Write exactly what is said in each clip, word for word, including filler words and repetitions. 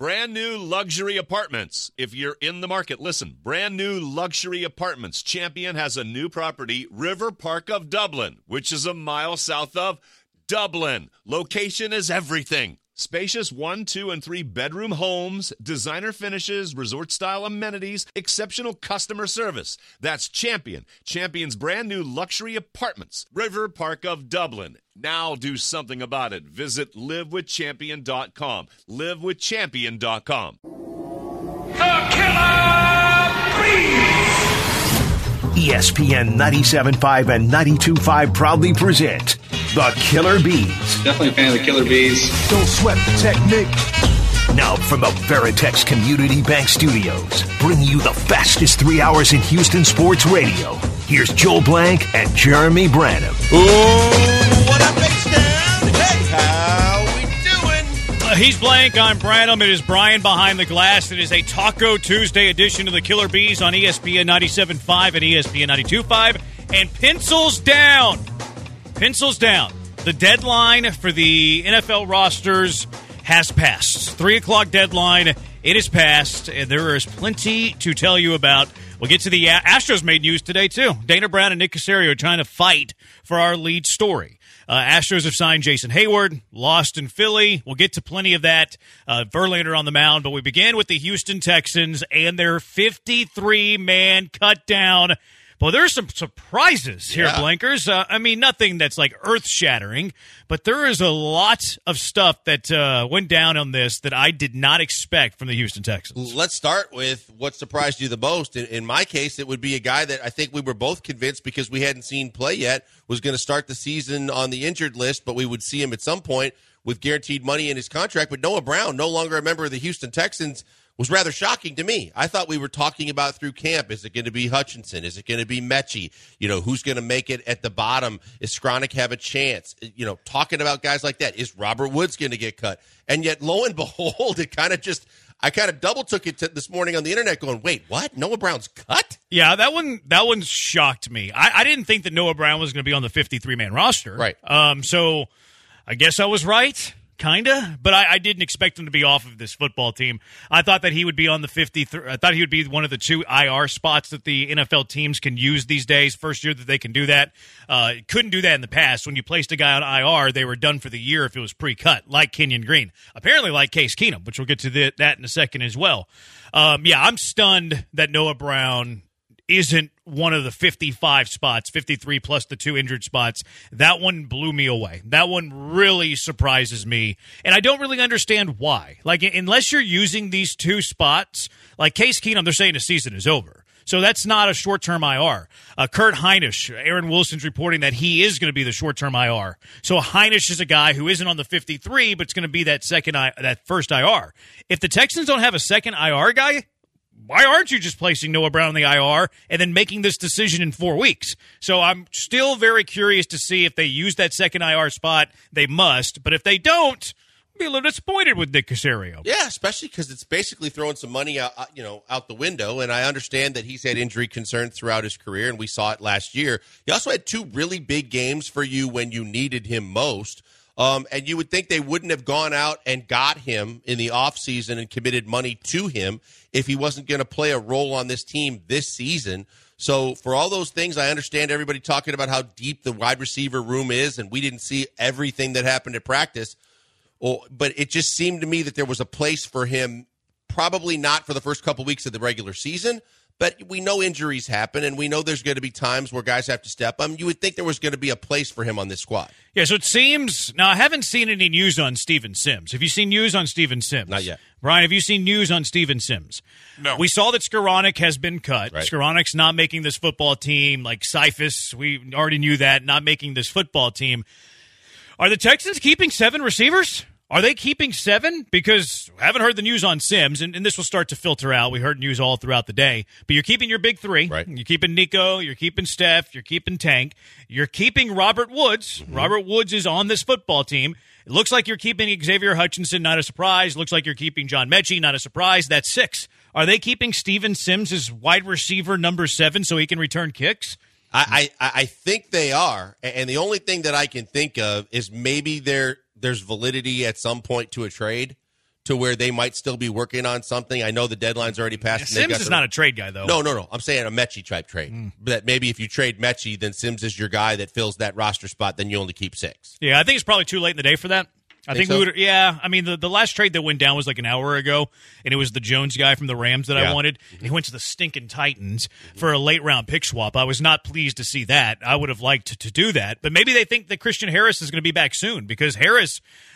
Brand new luxury apartments. If you're in the market, listen. Brand new luxury apartments. Champion has a new property, River Park of Dublin, which is a mile south of Dublin. Location is everything. Spacious one, two, and three bedroom homes, designer finishes, resort-style amenities, exceptional customer service. That's Champion. Champion's brand new luxury apartments. River Park of Dublin. Now do something about it. Visit live with champion dot com. live with champion dot com. The Killer Bees! E S P N ninety-seven point five and ninety-two point five proudly present The Killer Bees. Definitely a fan of the Killer Bees. Don't sweat the technique. Now from the Veritex Community Bank Studios, bring you the fastest three hours in Houston sports radio. Here's Joel Blank and Jeremy Branham. Ooh, what up, H-Town? Hey, how we doing? Uh, he's Blank, I'm Branham. It is Brian behind the glass. It is a Taco Tuesday edition of the Killer Bees on E S P N ninety-seven point five and E S P N ninety-two point five. And pencils down. Pencils down. The deadline for the N F L rosters has passed. Three o'clock deadline. It has passed, and there is plenty to tell you about. We'll get to the uh, Astros made news today, too. Dana Brown and Nick Caserio are trying to fight for our lead story. Uh, Astros have signed Jason Hayward, lost in Philly. We'll get to plenty of that. Uh, Verlander on the mound, but we begin with the Houston Texans and their fifty-three man cut down. Well, there's some surprises here, yeah. Blankers. Uh, I mean, nothing that's like earth-shattering, but there is a lot of stuff that uh, went down on this that I did not expect from the Houston Texans. Let's start with what surprised you the most. In, in my case, it would be a guy that I think we were both convinced, because we hadn't seen play yet, was going to start the season on the injured list, but we would see him at some point with guaranteed money in his contract. But Noah Brown, no longer a member of the Houston Texans, was rather shocking to me. I thought we were talking about through camp. Is it going to be Hutchinson? Is it going to be Mechie? You know, who's going to make it at the bottom? Is Skronik have a chance? You know, talking about guys like that. Is Robert Woods going to get cut? And yet, lo and behold, it kind of just, I kind of double took it to this morning on the internet going, wait, what? Noah Brown's cut? Yeah, that one that one shocked me. I, I didn't think that Noah Brown was going to be on the fifty-three man roster. Right. Um. So I guess I was right. Kind of, but I, I didn't expect him to be off of this football team. I thought that he would be on the fifty-three. I thought he would be one of the two I R spots that the N F L teams can use these days. First year that they can do that. Uh, couldn't do that in the past. When you placed a guy on I R, they were done for the year if it was pre-cut, like Kenyon Green. Apparently like Case Keenum, which we'll get to the, that in a second as well. Um, yeah, I'm stunned that Noah Brown isn't one of the fifty-five spots, fifty-three plus the two injured spots. That one blew me away. That one really surprises me, and I don't really understand why. Like, unless you're using these two spots, like Case Keenum, they're saying the season is over. So that's not a short-term I R. Uh, Kurt Hinish, Aaron Wilson's reporting that he is going to be the short-term I R. So Hinish is a guy who isn't on the fifty-three, but it's going to be that second, I, that first I R. If the Texans don't have a second I R guy, why aren't you just placing Noah Brown on the I R and then making this decision in four weeks? So I'm still very curious to see if they use that second I R spot. They must. But if they don't, I'll be a little disappointed with Nick Caserio. Yeah, especially because it's basically throwing some money out, you know, out the window. And I understand that he's had injury concerns throughout his career, and we saw it last year. He also had two really big games for you when you needed him most. Um, and you would think they wouldn't have gone out and got him in the offseason and committed money to him if he wasn't going to play a role on this team this season. So for all those things, I understand everybody talking about how deep the wide receiver room is, and we didn't see everything that happened at practice. Well, but it just seemed to me that there was a place for him, probably not for the first couple weeks of the regular season, but we know injuries happen, and we know there's going to be times where guys have to step up. You would think there was going to be a place for him on this squad. Yeah, so it seems – now, I haven't seen any news on Steven Sims. Have you seen news on Steven Sims? Not yet. Brian, have you seen news on Steven Sims? No. We saw that Skronik has been cut. Right. Skronik's not making this football team. Like Cephas, we already knew that, not making this football team. Are the Texans keeping seven receivers? Are they keeping seven? Because I haven't heard the news on Sims, and, and this will start to filter out. We heard news all throughout the day. But you're keeping your big three. Right. You're keeping Nico. You're keeping Steph. You're keeping Tank. You're keeping Robert Woods. Mm-hmm. Robert Woods is on this football team. It looks like you're keeping Xavier Hutchinson, not a surprise. Looks like you're keeping John Mechie, not a surprise. That's six. Are they keeping Steven Sims as wide receiver number seven so he can return kicks? I, I, I think they are. And the only thing that I can think of is maybe there there's validity at some point to a trade, to where they might still be working on something. I know the deadline's already passed. Yeah, Sims is not a trade guy, though. No, no, no. I'm saying a Mechie type trade. Mm. That maybe if you trade Mechie, then Sims is your guy that fills that roster spot, then you only keep six. Yeah, I think it's probably too late in the day for that. I think, think so? we would, yeah. I mean, the, the last trade that went down was like an hour ago, and it was the Jones guy from the Rams that yeah. I wanted. Mm-hmm. And he went to the stinking Titans mm-hmm. for a late round pick swap. I was not pleased to see that. I would have liked to, to do that, but maybe they think that Christian Harris is going to be back soon because Harris,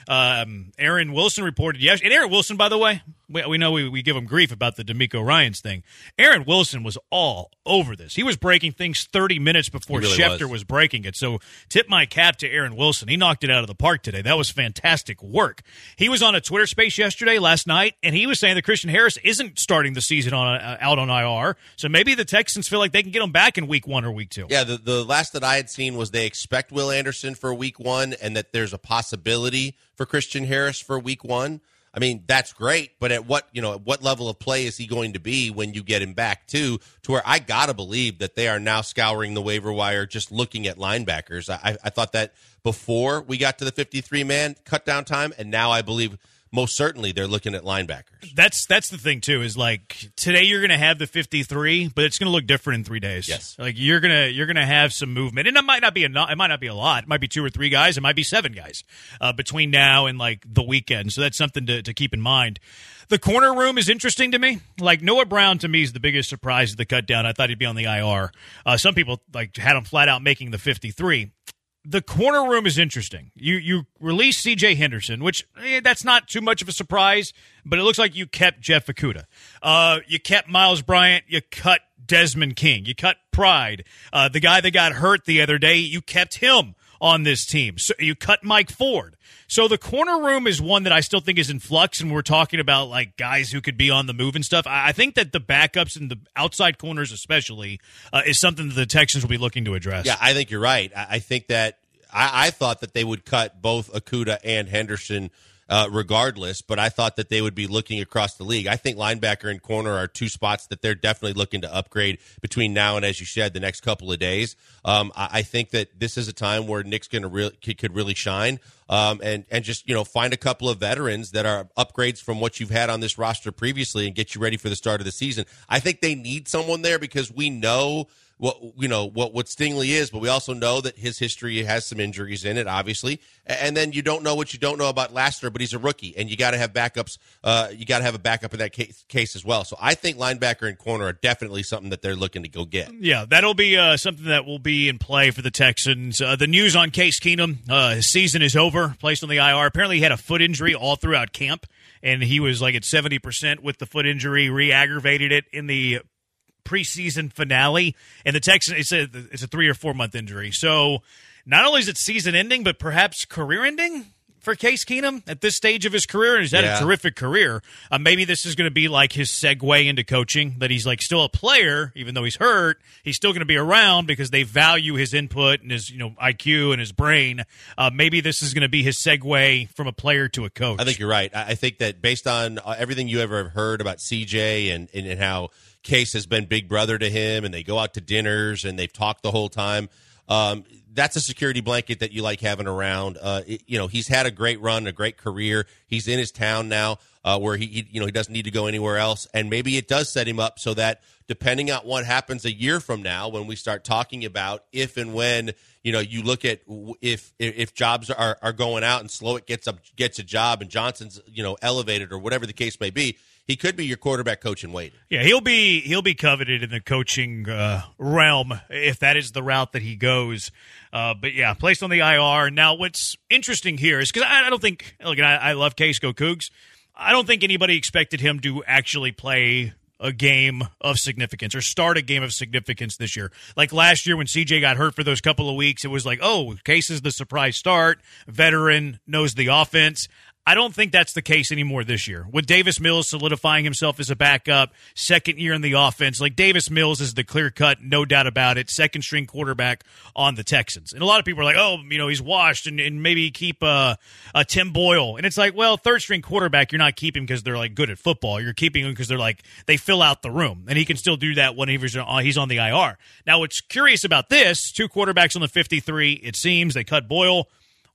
um, Aaron Wilson reported yes, and Aaron Wilson, by the way, we, we know we, we give him grief about the D'Amico Ryans thing. Aaron Wilson was all over this. He was breaking things thirty minutes before really Schefter was. was breaking it. So tip my cap to Aaron Wilson. He knocked it out of the park today. That was fantastic work. He was on a Twitter space yesterday, last night, and he was saying that Christian Harris isn't starting the season on uh, out on I R. So maybe the Texans feel like they can get him back in week one or week two. Yeah, the, the last that I had seen was they expect Will Anderson for week one and that there's a possibility for Christian Harris for week one. I mean, that's great, but at what, you know, at what level of play is he going to be when you get him back too, to where I got to believe that they are now scouring the waiver wire, just looking at linebackers. I, I thought that before we got to the fifty-three man cut down time, and now I believe most certainly they're looking at linebackers. That's that's the thing too, is like today you're going to have the fifty-three, but it's going to look different in three days. Yes, like you're gonna you're gonna have some movement, and it might not be a it might not be a lot. It might be two or three guys. It might be seven guys uh, between now and like the weekend. So that's something to to keep in mind. The corner room is interesting to me. Like Noah Brown to me is the biggest surprise of the cut down. I thought he'd be on the I R. Uh, some people like had him flat out making the fifty-three. The corner room is interesting. You you release C J Henderson, which eh, that's not too much of a surprise, but it looks like you kept Jeff Okudah. Uh, you kept Miles Bryant. You cut Desmond King. You cut Pride. Uh, the guy that got hurt the other day, you kept him on this team. So you cut Mike Ford. So the corner room is one that I still think is in flux, and we're talking about like guys who could be on the move and stuff. I think that the backups and the outside corners especially uh, is something that the Texans will be looking to address. Yeah, I think you're right. I think that I, I thought that they would cut both Okudah and Henderson uh, regardless, but I thought that they would be looking across the league. I think linebacker and corner are two spots that they're definitely looking to upgrade between now and, as you said, the next couple of days. Um, I, I think that this is a time where Nick's going to really could really shine. Um, and, and just, you know, find a couple of veterans that are upgrades from what you've had on this roster previously and get you ready for the start of the season. I think they need someone there because we know what, you know, what, what Stingley is, but we also know that his history has some injuries in it, obviously. And then you don't know what you don't know about Lassiter, but he's a rookie, and you got to have backups. Uh, you got to have a backup in that case, case as well. So I think linebacker and corner are definitely something that they're looking to go get. Yeah, that'll be uh, something that will be in play for the Texans. Uh, the news on Case Keenum, uh, his season is over, placed on the I R. Apparently he had a foot injury all throughout camp, and he was like at seventy percent with the foot injury, re-aggravated it in the preseason finale. And the Texans, it's a, it's a three or four month injury. So not only is it season ending, but perhaps career ending for Case Keenum at this stage of his career. And he's had yeah. a terrific career. Uh, maybe this is going to be like his segue into coaching, that he's like still a player, even though he's hurt. He's still going to be around because they value his input and his, you know, I Q and his brain. Uh, maybe this is going to be his segue from a player to a coach. I think you're right. I think that based on everything you ever heard about C J and, and, and how Case has been big brother to him, and they go out to dinners and they've talked the whole time. Um, that's a security blanket that you like having around. Uh, it, you know, he's had a great run, a great career. He's in his town now, uh, where he, he, you know, he doesn't need to go anywhere else. And maybe it does set him up so that depending on what happens a year from now, when we start talking about if and when, you know, you look at if if jobs are, are going out and Slowick gets up gets a job and Johnson's, you know, elevated or whatever the case may be, he could be your quarterback coach in waiting. Yeah, he'll be he'll be coveted in the coaching uh, realm if that is the route that he goes. Uh, but yeah, placed on the I R. Now, what's interesting here is because I, I don't think look, I, I love Case, go Cougs. I don't think anybody expected him to actually play a game of significance or start a game of significance this year. Like last year when C J got hurt for those couple of weeks, it was like, oh, Case is the surprise start. Veteran, knows the offense. I don't think that's the case anymore this year. With Davis Mills solidifying himself as a backup, second year in the offense, like Davis Mills is the clear-cut, no doubt about it, second-string quarterback on the Texans. And a lot of people are like, oh, you know, he's washed, and, and maybe keep uh, a Tim Boyle. And it's like, well, third-string quarterback, you're not keeping because they're, like, good at football. You're keeping him because they're, like, they fill out the room. And he can still do that when he's on, he's on the I R. Now, what's curious about this, two quarterbacks on the fifty-three, it seems, they cut Boyle.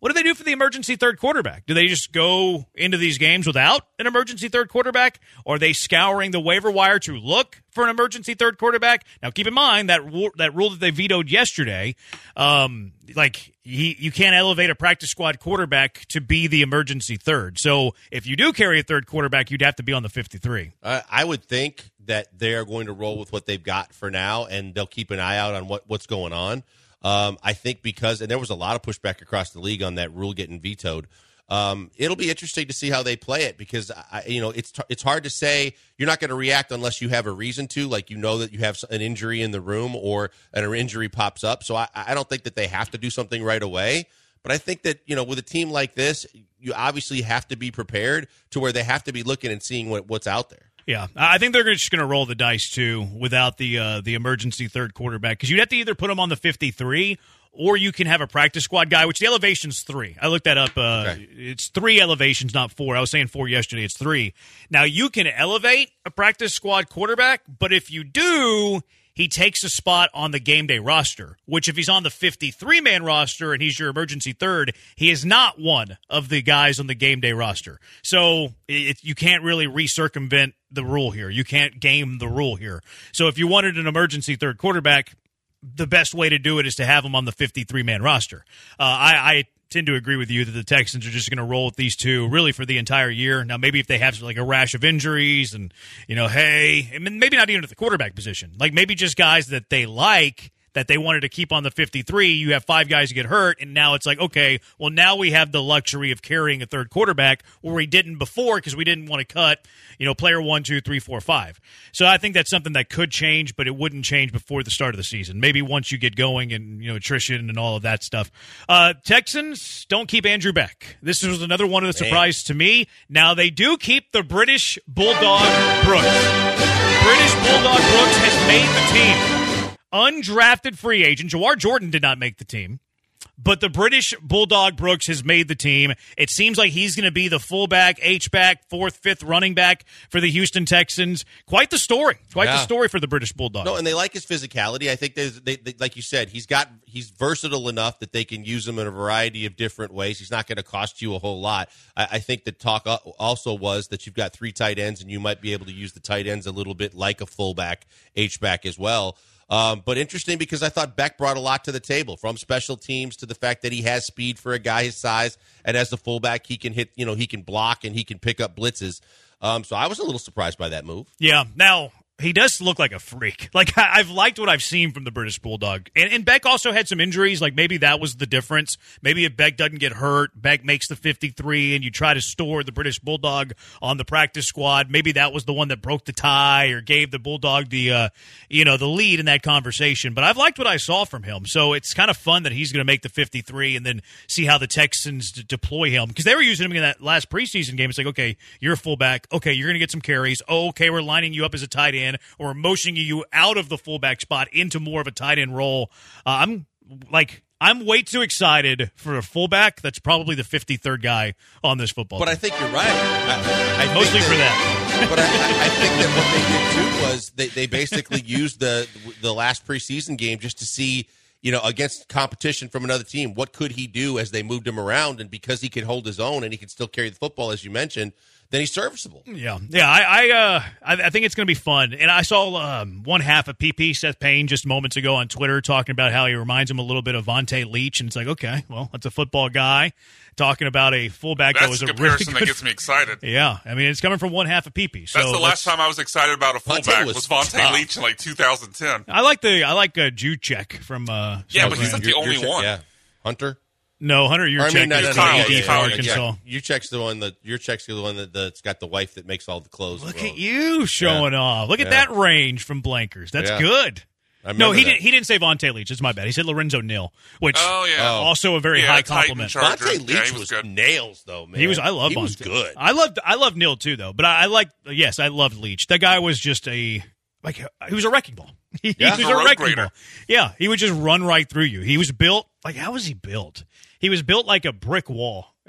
What do they do for the emergency third quarterback? Do they just go into these games without an emergency third quarterback? Or are they scouring the waiver wire to look for an emergency third quarterback? Now, keep in mind that rule, that rule that they vetoed yesterday, um, like he, you can't elevate a practice squad quarterback to be the emergency third. So if you do carry a third quarterback, you'd have to be on the fifty-three. Uh, I would think that they're going to roll with what they've got for now, and they'll keep an eye out on what, what's going on. Um, I think because, and there was a lot of pushback across the league on that rule getting vetoed. Um, it'll be interesting to see how they play it because, I, you know, it's it's hard to say. You're not going to react unless you have a reason to, like you know that you have an injury in the room or an injury pops up. So I, I don't think that they have to do something right away. But I think that, you know, with a team like this, you obviously have to be prepared to where they have to be looking and seeing what, what's out there. Yeah, I think they're just going to roll the dice, too, without the uh, the emergency third quarterback. Because you'd have to either put him on the fifty-three or you can have a practice squad guy, which the elevation's three. I looked that up. Uh, okay. It's three elevations, not four. I was saying four yesterday. It's three. Now, you can elevate a practice squad quarterback, but if you do, he takes a spot on the game day roster, which if he's on the fifty-three man roster and he's your emergency third, he is not one of the guys on the game day roster. So it, you can't really recircumvent the rule here. You can't game the rule here. So if you wanted an emergency third quarterback, the best way to do it is to have him on the fifty-three man roster. Uh, I, I tend to agree with you that the Texans are just going to roll with these two really for the entire year. Now, maybe if they have like a rash of injuries and, you know, hey, I mean, maybe not even at the quarterback position, like maybe just guys that they like that they wanted to keep on the fifty-three. You have five guys get hurt, and now it's like, okay, well, now we have the luxury of carrying a third quarterback where we didn't before because we didn't want to cut, you know, player one, two, three, four, five. So I think that's something that could change, but it wouldn't change before the start of the season. Maybe once you get going and, you know, attrition and all of that stuff. Uh, Texans don't keep Andrew Beck. This was another one of the surprises to me. Now, they do keep the British Bulldog Brooks. British Bulldog Brooks has made the team. Undrafted free agent. Jawar Jordan did not make the team, but the British Bulldog Brooks has made the team. It seems like he's going to be the fullback, H-back, fourth, fifth running back for the Houston Texans. Quite the story. Quite yeah. the story for the British Bulldog. No, and they like his physicality. I think they, they, like you said, he's got he's versatile enough that they can use him in a variety of different ways. He's not going to cost you a whole lot. I, I think the talk also was that you've got three tight ends, and you might be able to use the tight ends a little bit like a fullback, H-back as well. Um, but interesting because I thought Beck brought a lot to the table, from special teams to the fact that he has speed for a guy his size, and as the fullback, he can hit, you know, he can block and he can pick up blitzes. Um, so I was a little surprised by that move. Yeah. Now, he does look like a freak. Like, I've liked what I've seen from the British Bulldog. And, and Beck also had some injuries. Like, maybe that was the difference. Maybe if Beck doesn't get hurt, Beck makes the fifty-three, and you try to store the British Bulldog on the practice squad. Maybe that was the one that broke the tie or gave the Bulldog the, uh, you know, the lead in that conversation. But I've liked what I saw from him. So it's kind of fun that he's going to make the fifty-three and then see how the Texans d- deploy him. Because they were using him in that last preseason game. It's like, okay, you're a fullback. Okay, you're going to get some carries. Oh, okay, we're lining you up as a tight end, or motioning you out of the fullback spot into more of a tight end role. Uh, I'm like, I'm way too excited for a fullback that's probably the fifty-third guy on this football But team. I think you're right. I, I Mostly that, for that. But I, I think that what they did too was they, they basically used the the last preseason game just to see, you know, against competition from another team, what could he do as they moved him around? And because he could hold his own and he could still carry the football, as you mentioned, then he's serviceable. Yeah, yeah. I I, uh, I, I think it's going to be fun. And I saw um, one half of P P, Seth Payne, just moments ago on Twitter talking about how he reminds him a little bit of Vontae Leach. And it's like, okay, well, that's a football guy talking about a fullback that's that was a a comparison really good, that gets me excited. Yeah, I mean, it's coming from one half of P P. So that's the last time I was excited about a fullback was, was Vontae tough. Leach in like two thousand ten. I like the I like uh, Juszczyk from uh, yeah, South but he's not Carolina. the only one. Yeah, Hunter. No, Hunter, you're I mean, no, no, checking no, Kyle, yeah, A D yeah, for yeah, Arkansas. yeah. Juszczyk's the one that Juszczyk's the one that, that's got the wife that makes all the clothes. Look wrong. at you showing Yeah. off. Look at Yeah. that range from Blankers. That's Yeah. good. I No, remember he that. didn't. He didn't say Vontae Leach. It's my bad. He said Lorenzo Neal, which Oh, yeah. Oh. also a very Yeah, high Titan compliment. Charger. Vontae Leach Yeah, he was, was good. nails, though, man. He was. I love. He Vontae. was good. I loved. I loved Neal too, though. But I, I like. Yes, I loved Leach. That guy was just a like. He was a wrecking ball. He, Yeah. he was A a road wrecking grader. ball. Yeah, he would just run right through you. He was built like. How was he built? He was built like a brick wall.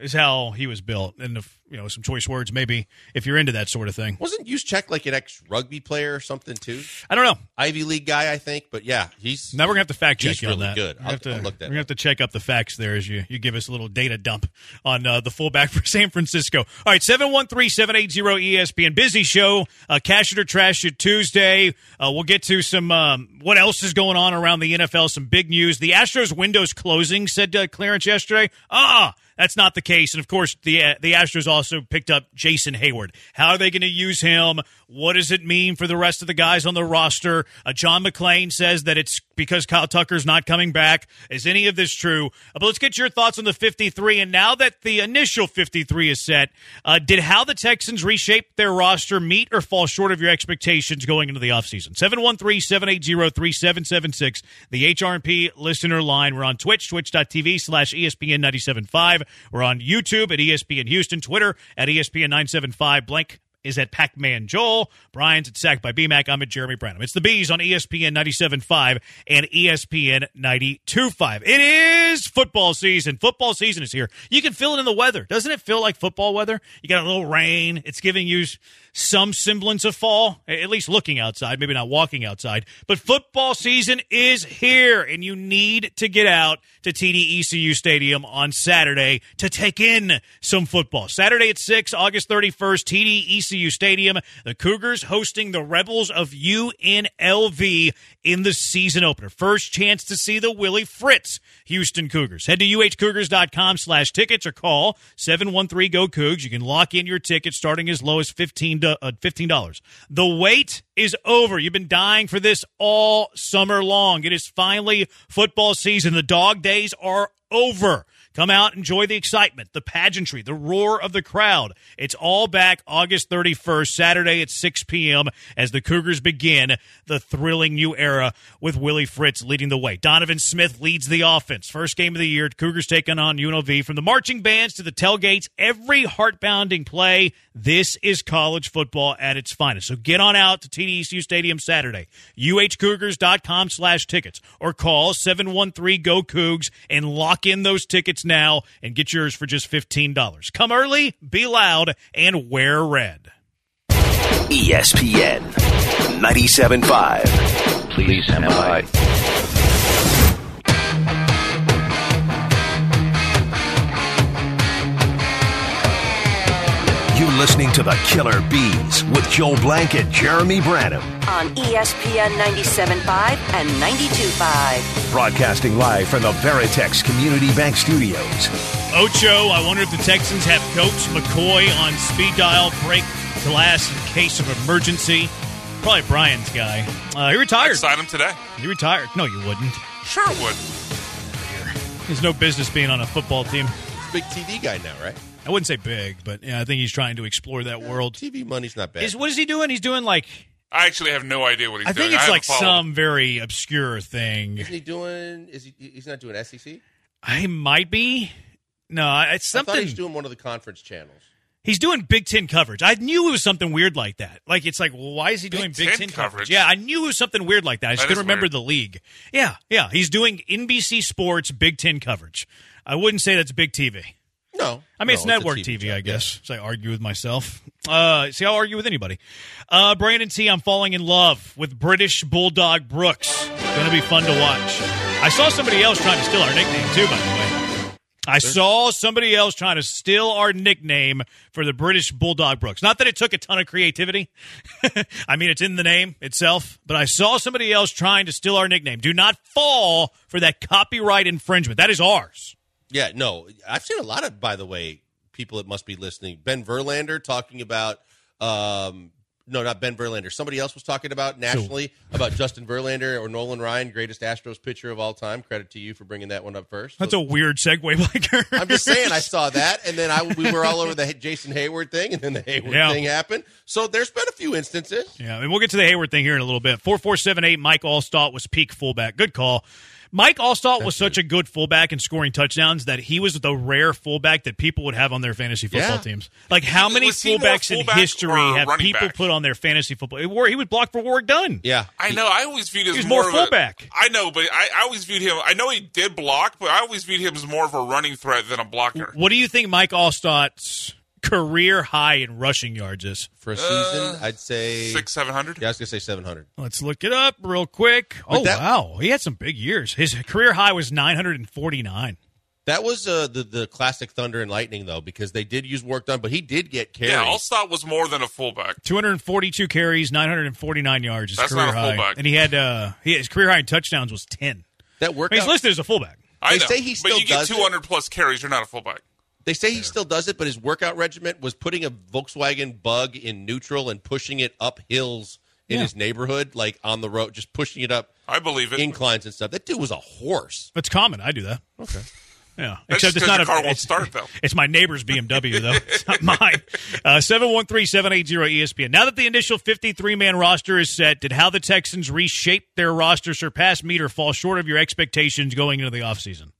is how he was built. And, if, you know, some choice words maybe if you're into that sort of thing. Wasn't Juszczyk like an ex-rugby player or something too? I don't know. Ivy League guy, I think. But, yeah, he's Now we're going to have to fact check he's you on really that. good. We're I'll, going to, I'll look that we're gonna have to check up the facts there as you, you give us a little data dump on uh, the fullback for San Francisco. All right, seven one three, seven eight zero, E S P N. Busy show. Uh, Cash it or Trash it Tuesday. Uh, we'll get to some um, what else is going on around the N F L, some big news. The Astros window's closing, said uh, Clarence yesterday. Ah, that's not the case. And, of course, the uh, the Astros also picked up Jason Hayward. How are they going to use him? What does it mean for the rest of the guys on the roster? Uh, John McClain says that it's because Kyle Tucker's not coming back. Is any of this true? Uh, but let's get your thoughts on the fifty-three. And now that the initial fifty-three is set, uh, did how the Texans reshape their roster meet or fall short of your expectations going into the offseason? seven one three, seven eight zero, three seven seven six, the H R and P listener line. We're on Twitch, twitch.tv slash ESPN ninety-seven point five. We're on YouTube at E S P N Houston, Twitter at E S P N nine seven five. Blank is at Pac-Man Joel. Brian's at Sacked by B-Mac. I'm at Jeremy Branham. It's the Bees on E S P N ninety-seven point five and E S P N ninety-two point five. It is football season. Football season is here. You can feel it in the weather. Doesn't it feel like football weather? You got a little rain. It's giving you some semblance of fall, at least looking outside, maybe not walking outside. But football season is here, and you need to get out to T D E C U Stadium on Saturday to take in some football. Saturday at six, August thirty-first, T D E C U Stadium. The Cougars hosting the Rebels of U N L V in the season opener. First chance to see the Willie Fritz Houston Cougars. Head to U H Cougars dot com slash tickets or call seven one three, G O, Cougs. You can lock in your tickets starting as low as fifteen dollars. The wait is over. You've been dying for this all summer long. It is finally football season. The dog days are over. Come out, enjoy the excitement, the pageantry, the roar of the crowd. It's all back August thirty-first, Saturday at six p.m. as the Cougars begin the thrilling new era with Willie Fritz leading the way. Donovan Smith leads the offense. First game of the year, Cougars taking on U N L V. From the marching bands to the tailgates, every heart-pounding play, this is college football at its finest. So get on out to T D E C U Stadium Saturday. U H Cougars dot com slash tickets or call seven one three, G O, Cougs and lock in those tickets now and get yours for just fifteen dollars. Come early, be loud, and wear red. E S P N ninety-seven point five. Please stand by. You're listening to the Killer Bees with Joel Blank and Jeremy Branham on E S P N ninety-seven point five and ninety-two point five. Broadcasting live from the Veritex Community Bank Studios. Ocho, I wonder if the Texans have Coach McCoy on speed dial, break glass in case of emergency. Probably Brian's guy. Uh, he retired. I'd sign him today. He retired. No, you wouldn't. Sure would. He's no business being on a football team. He's a big T V guy now, right? I wouldn't say big, but yeah, I think he's trying to explore that world. T V money's not bad. Is, what is he doing? He's doing like... I actually have no idea what he's I doing. think it's I like followed. some very obscure thing. Isn't he doing? Is he? He's not doing S E C. I might be. No, it's something. I thought he's doing one of the conference channels. He's doing Big Ten coverage. I knew it was something weird like that. Like, it's like, well, why is he doing Big Big Ten Ten, coverage? coverage? Yeah, I knew it was something weird like that. I just That couldn't is remember weird. the league. Yeah, yeah. He's doing N B C Sports Big Ten coverage. I wouldn't say that's big T V. No. I mean, no, it's network a T V, job, I guess. So I argue with myself. Uh, see, I'll argue with anybody. Uh, Brandon T, I'm falling in love with British Bulldog Brooks. Going to be fun to watch. I saw somebody else trying to steal our nickname, too, by the way. I saw somebody else trying to steal our nickname for the British Bulldog Brooks. Not that it took a ton of creativity. I mean, it's in the name itself. But I saw somebody else trying to steal our nickname. Do not fall for that copyright infringement. That is ours. Yeah, no. I've seen a lot of, by the way, people that must be listening. Ben Verlander talking about, um, no, not Ben Verlander. Somebody else was talking about nationally so, about Justin Verlander or Nolan Ryan, greatest Astros pitcher of all time. Credit to you for bringing that one up first. That's so, a weird segue, Blanker. I'm just saying, I saw that, and then I, we were all over the Jason Hayward thing, and then the Hayward yeah. thing happened. So there's been a few instances. Yeah, and we'll get to the Hayward thing here in a little bit. four four seven eight, Mike Allstott was peak fullback. Good call. Mike Allstott was such a good fullback in scoring touchdowns that he was the rare fullback that people would have on their fantasy football Yeah. teams. Like, how Was many he more fullbacks in fullback history or have running people back? put on their fantasy football? He would block for Warwick Dunn. Yeah. I know. I always viewed him He was as more more, of fullback. A, I know, but I, I always viewed him. I know he did block, but I always viewed him as more of a running threat than a blocker. What do you think Mike Allstott's career high in rushing yards is? For a season, I'd say Six, seven hundred. Yeah, I was gonna say seven hundred. Let's look it up real quick. Oh, that- wow. He had some big years. His career high was nine hundred forty-nine. That was uh, the the classic Thunder and Lightning though, because they did use work done, but he did get carries. Yeah, Allstott was more than a fullback. two hundred forty-two carries, nine hundred forty-nine yards. His That's career not a high. fullback. And he had uh, he, his career high in touchdowns was ten. that I workout. mean, he's listed as a fullback. I They know, say he still but you get does it. two hundred plus carries, you're not a fullback. They say he still does it, but his workout regiment was putting a Volkswagen Bug in neutral and pushing it up hills in Yeah. his neighborhood, like on the road, just pushing it up I believe it. inclines and stuff. That dude was a horse. That's common. I do that. Okay. Yeah, That's except just it's 'cause not your a car won't it's- start, though. It's my neighbor's B M W though. It's not mine. Uh, seven one three, seven eight zero E S P N. Now that the initial fifty-three man roster is set, did how the Texans reshape their roster surpass meet or fall short of your expectations going into the offseason?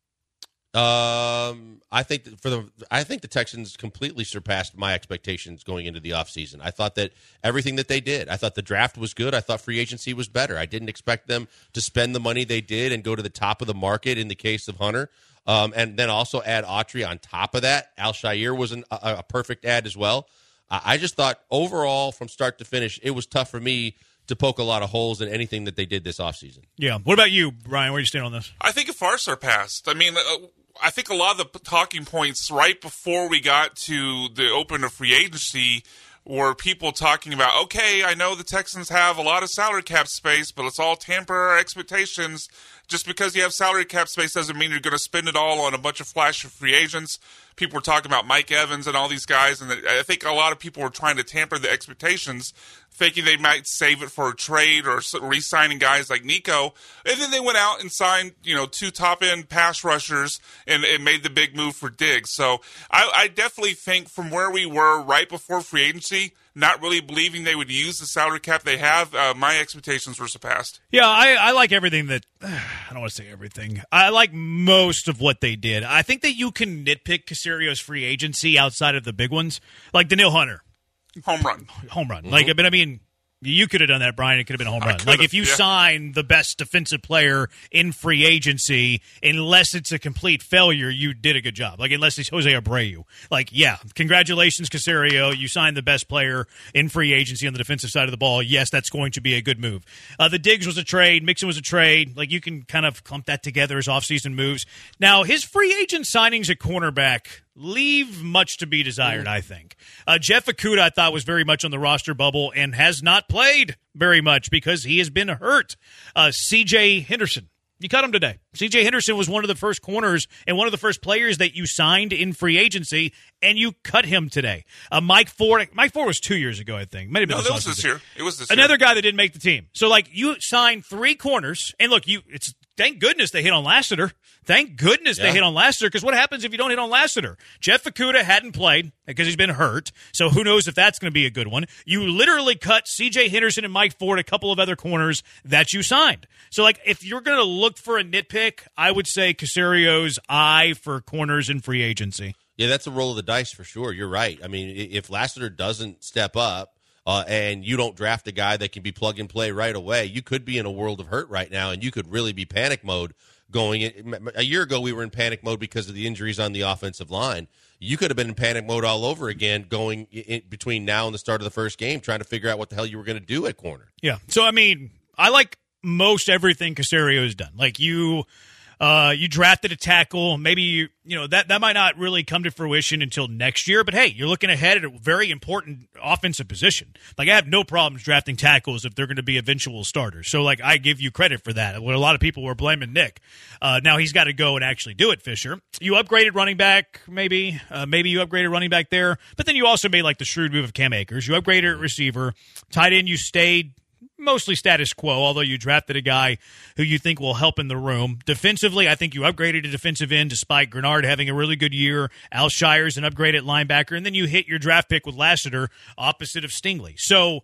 Um, I think that for the I think the Texans completely surpassed my expectations going into the offseason. I thought that everything that they did, I thought the draft was good. I thought free agency was better. I didn't expect them to spend the money they did and go to the top of the market in the case of Hunter. Um, and then also add Autry on top of that. Al-Shaair was an, a, a perfect add as well. Uh, I just thought overall from start to finish, it was tough for me to poke a lot of holes in anything that they did this offseason. Yeah. What about you, Brian? Where do you stand on this? I think it far surpassed. I mean, uh, I think a lot of the talking points right before we got to the open of free agency were people talking about, okay, I know the Texans have a lot of salary cap space, but let's all temper our expectations. Just because you have salary cap space doesn't mean you're going to spend it all on a bunch of flash free agents. People were talking about Mike Evans and all these guys, and I think a lot of people were trying to tamper the expectations, thinking they might save it for a trade or re-signing guys like Nico. And then they went out and signed, you know, two top-end pass rushers and, and made the big move for Diggs. So I, I definitely think from where we were right before free agency, not really believing they would use the salary cap they have, uh, my expectations were surpassed. Yeah, I, I like everything that – I don't want to say everything. I like most of what they did. I think that you can nitpick Casario's free agency outside of the big ones, like Daniil Hunter. Home run. Home run. Like, but I mean, you could have done that, Brian. It could have been a home I run. could've, Like, if you yeah. sign the best defensive player in free agency, unless it's a complete failure, you did a good job. Like, unless it's Jose Abreu. Like, yeah, congratulations, Caserio. You signed the best player in free agency on the defensive side of the ball. Yes, that's going to be a good move. Uh, the Diggs was a trade. Mixon was a trade. Like, you can kind of clump that together as offseason moves. Now, his free agent signings at cornerback leave much to be desired, I think. Uh, Jeff Okudah, I thought, was very much on the roster bubble and has not played very much because he has been hurt. Uh, C J Henderson, you cut him today. C J Henderson was one of the first corners and one of the first players that you signed in free agency, and you cut him today. Uh, Mike Ford, Mike Ford was two years ago, I think. Might have been No, this that was this offseason. year. It was this Another year. guy that didn't make the team. So, like, you signed three corners, and look, you it's thank goodness they hit on Lassiter. Thank goodness Yeah. they hit on Lassiter, because what happens if you don't hit on Lassiter? Jeff Okudah hadn't played because he's been hurt, so who knows if that's going to be a good one. You literally cut C J Henderson and Mike Ford, a couple of other corners that you signed. So, like, if you're going to look for a nitpick, I would say Casario's eye for corners in free agency. Yeah, that's a roll of the dice for sure. You're right. I mean, i- if Lassiter doesn't step up uh, and you don't draft a guy that can be plug and play right away, you could be in a world of hurt right now, and you could really be panic mode going in. A year ago, we were in panic mode because of the injuries on the offensive line. You could have been in panic mode all over again going in between now and the start of the first game, trying to figure out what the hell you were going to do at corner. Yeah. So, I mean, I like most everything Caserio has done. Like, you uh, you drafted a tackle. Maybe, you, you know, that, that might not really come to fruition until next year. But, hey, you're looking ahead at a very important offensive position. Like, I have no problems drafting tackles if they're going to be eventual starters. So, like, I give you credit for that. Where a lot of people were blaming Nick. Uh, now he's got to go and actually do it, Fisher. You upgraded running back, maybe. Uh, maybe you upgraded running back there. But then you also made, like, the shrewd move of Cam Akers. You upgraded at receiver. Tight end, you stayed mostly status quo, although you drafted a guy who you think will help in the room. Defensively, I think you upgraded a defensive end despite Grenard having a really good year. Al-Shire's an upgrade at linebacker, and then you hit your draft pick with Lassiter opposite of Stingley. So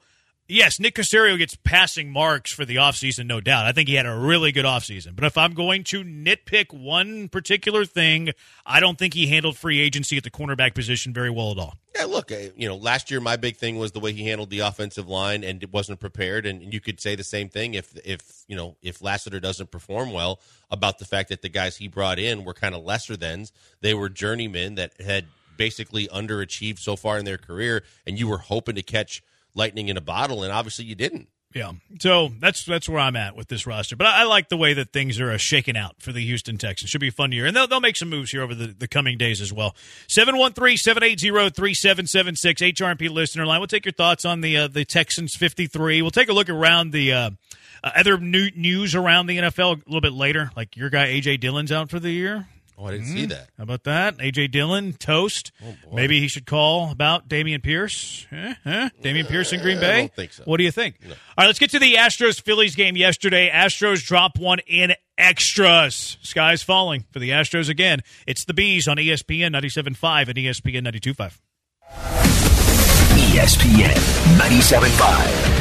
Yes, Nick Caserio gets passing marks for the offseason, no doubt. I think he had a really good offseason. But if I'm going to nitpick one particular thing, I don't think he handled free agency at the cornerback position very well at all. Yeah, look, you know, last year my big thing was the way he handled the offensive line and it wasn't prepared. And you could say the same thing if, if you know, if Lassiter doesn't perform well about the fact that the guys he brought in were kind of lesser thans. They were journeymen that had basically underachieved so far in their career, and you were hoping to catch lightning in a bottle, and obviously you didn't. Yeah, so that's that's where I'm at with this roster. But I, I like the way that things are uh, shaking out for the Houston Texans. Should be a fun year. And they'll, they'll make some moves here over the, the coming days as well. seven one three, seven eight zero, three seven seven six, H R M P listener line. We'll take your thoughts on the uh, the Texans fifty-three. We'll take a look around the uh, uh, other new, news around the N F L a little bit later. Like your guy A J Dillon's out for the year. Oh, I didn't mm-hmm. see that. How about that? A J Dillon, toast. Oh, Maybe he should call about Dameon Pierce. Eh, eh? Dameon uh, Pierce in Green Bay? I don't think so. What do you think? No. All right, let's get to the Astros-Phillies game yesterday. Astros drop one in extras. Sky's falling for the Astros again. It's the Bees on E S P N ninety-seven point five and E S P N ninety-two point five. E S P N ninety-seven point five.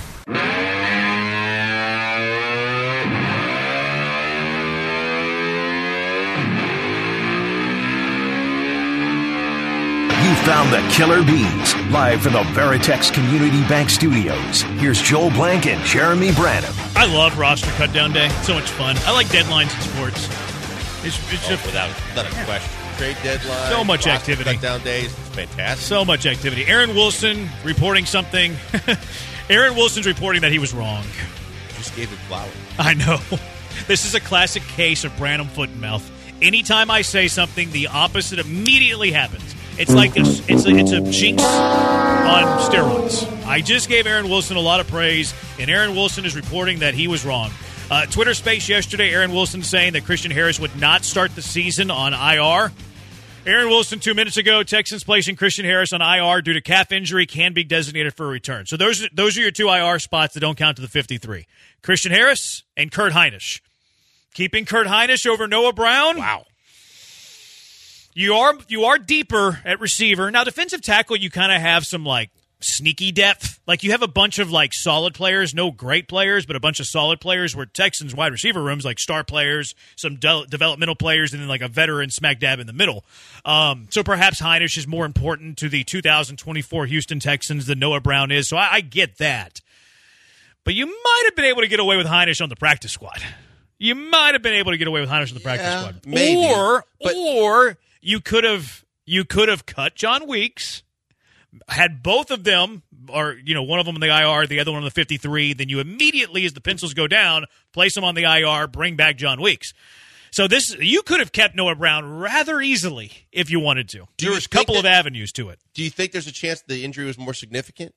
You found the Killer Bees, live from the Veritex Community Bank Studios. Here's Joel Blank and Jeremy Branham. I love roster cutdown day. It's so much fun. I like deadlines in sports. It's, it's Oh, just without, without a question. Trade deadline. So much roster activity. Cutdown days. It's fantastic. so much activity. Aaron Wilson reporting something. Aaron Wilson's reporting that he was wrong. Just gave it flowers. I know. This is a classic case of Branham foot and mouth. Anytime I say something, the opposite immediately happens. It's like a, it's a, it's a jinx on steroids. I just gave Aaron Wilson a lot of praise, and Aaron Wilson is reporting that he was wrong. Uh, Twitter space yesterday, Aaron Wilson saying that Christian Harris would not start the season on I R. Aaron Wilson, two minutes ago, Texans placing Christian Harris on I R due to calf injury, can be designated for a return. So those, those are your two I R spots that don't count to the fifty-three. Christian Harris and Kurt Hinish. Keeping Kurt Hinish over Noah Brown. Wow. You are you are deeper at receiver. Now, defensive tackle, you kind of have some, like, sneaky depth. Like, you have a bunch of, like, solid players, no great players, but a bunch of solid players where Texans wide receiver rooms, like star players, some de- developmental players, and then, like, a veteran smack dab in the middle. Um, so perhaps Hinish is more important to the two thousand twenty-four Houston Texans than Noah Brown is, so I, I get that. But you might have been able to get away with Hinish on the practice squad. You might have been able to get away with Hinish on the practice Yeah, squad. maybe, Or, but- or... You could have you could have cut John Weeks, had both of them, or you know, one of them on the I R, the other one on the fifty-three. Then you immediately, as the pencils go down, place them on the I R, bring back John Weeks. So this you could have kept Noah Brown rather easily if you wanted to. Do there you was a couple think of that- avenues to it. Do you think there's a chance the injury was more significant?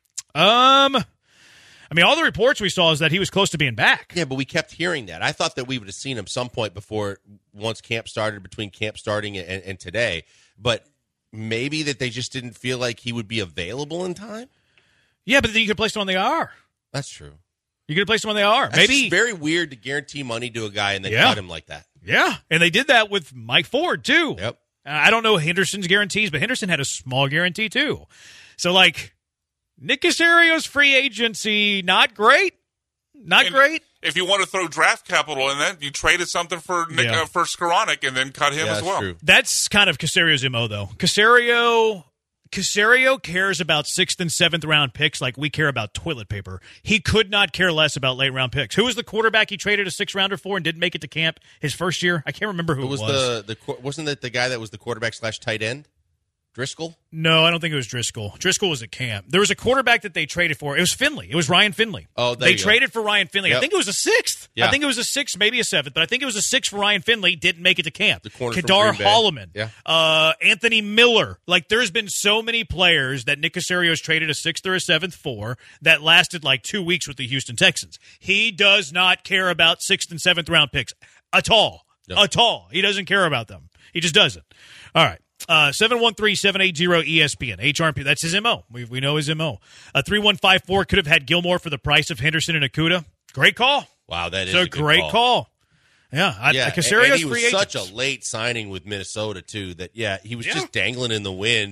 Um, I mean, all the reports we saw is that he was close to being back. Yeah, but we kept hearing that. I thought that we would have seen him some point before, once camp started, between camp starting and, and today. But maybe that they just didn't feel like he would be available in time? Yeah, but then you could place him on the I R. That's true. You could have placed him on the I R. That's Maybe just very weird to guarantee money to a guy and then Yeah. cut him like that. Yeah, and they did that with Mike Ford, too. Yep. Uh, I don't know Henderson's guarantees, but Henderson had a small guarantee, too. So, like, Nick Caserio's free agency, not great. Not And great. If you want to throw draft capital in that, you traded something for Nick, Yeah. uh, for Skoranek and then cut him Yeah, as that's well. true. That's kind of Caserio's M O, though. Caserio, Caserio cares about sixth and seventh round picks like we care about toilet paper. He could not care less about late round picks. Who was the quarterback he traded a six rounder for and didn't make it to camp his first year? I can't remember who It it was, was. the the qu- wasn't that the guy that was the quarterback slash tight end? Driscoll? No, I don't think it was Driscoll. Driscoll was at camp. There was a quarterback that they traded for. It was Finley. It was Ryan Finley. Oh, there they you go. traded for Ryan Finley. I Yep. think it was a sixth. Yeah. I think it was a sixth, maybe a seventh, but I think it was a sixth for Ryan Finley. Didn't make it to camp. The corner from Kadar Green Bay. Holloman. Yeah. Uh, Anthony Miller. Like, there's been so many players that Nick Caserio's traded a sixth or a seventh for that lasted like two weeks with the Houston Texans. He does not care about sixth and seventh round picks at all. No. At all. He doesn't care about them. He just doesn't. All right. Uh, seven one three, seven eight zero, E S P N. H R M P, that's his M O. We, we know his M O. Uh, three one five four could have had Gilmore for the price of Henderson and Akuda. Great call. Wow, that is It's a, a good great call. call. Yeah. I, Yeah, and, Caserio's and he free was agent. such a late signing with Minnesota, too, that, yeah, he was Yeah. just dangling in the wind.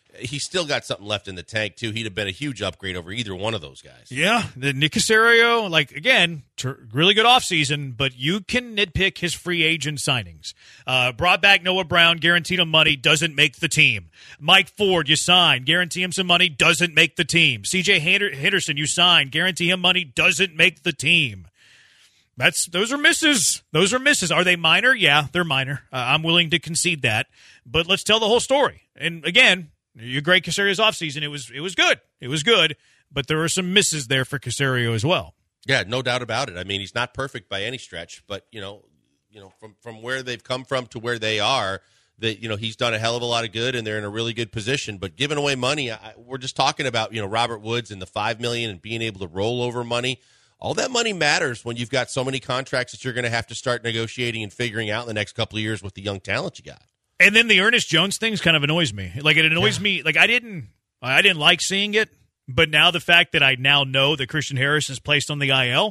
he's still got something left in the tank, too. He'd have been a huge upgrade over either one of those guys. Yeah, the Nick Caserio, like, again, t- really good offseason, but you can nitpick his free agent signings. Uh, brought back Noah Brown, guaranteed him money, doesn't make the team. Mike Ford, you sign, guarantee him some money, doesn't make the team. C J Henderson, you sign, guarantee him money, doesn't make the team. That's Those are misses. Those are misses. Are they minor? Yeah, they're minor. Uh, I'm willing to concede that. But let's tell the whole story. And, again, your great Caserio's offseason, it was it was good. It was good, but there were some misses there for Caserio as well. Yeah, no doubt about it. I mean, he's not perfect by any stretch, but you know, you know, from from where they've come from to where they are, that you know, he's done a hell of a lot of good, and they're in a really good position. But giving away money, I, we're just talking about you know Robert Woods and the five million and being able to roll over money. All that money matters when you've got so many contracts that you're going to have to start negotiating and figuring out in the next couple of years with the young talent you got. And then the Ernest Jones things kind of annoys me. Like it annoys yeah. me. Like I didn't, I didn't like seeing it, but now the fact that I now know that Christian Harris is placed on the I L,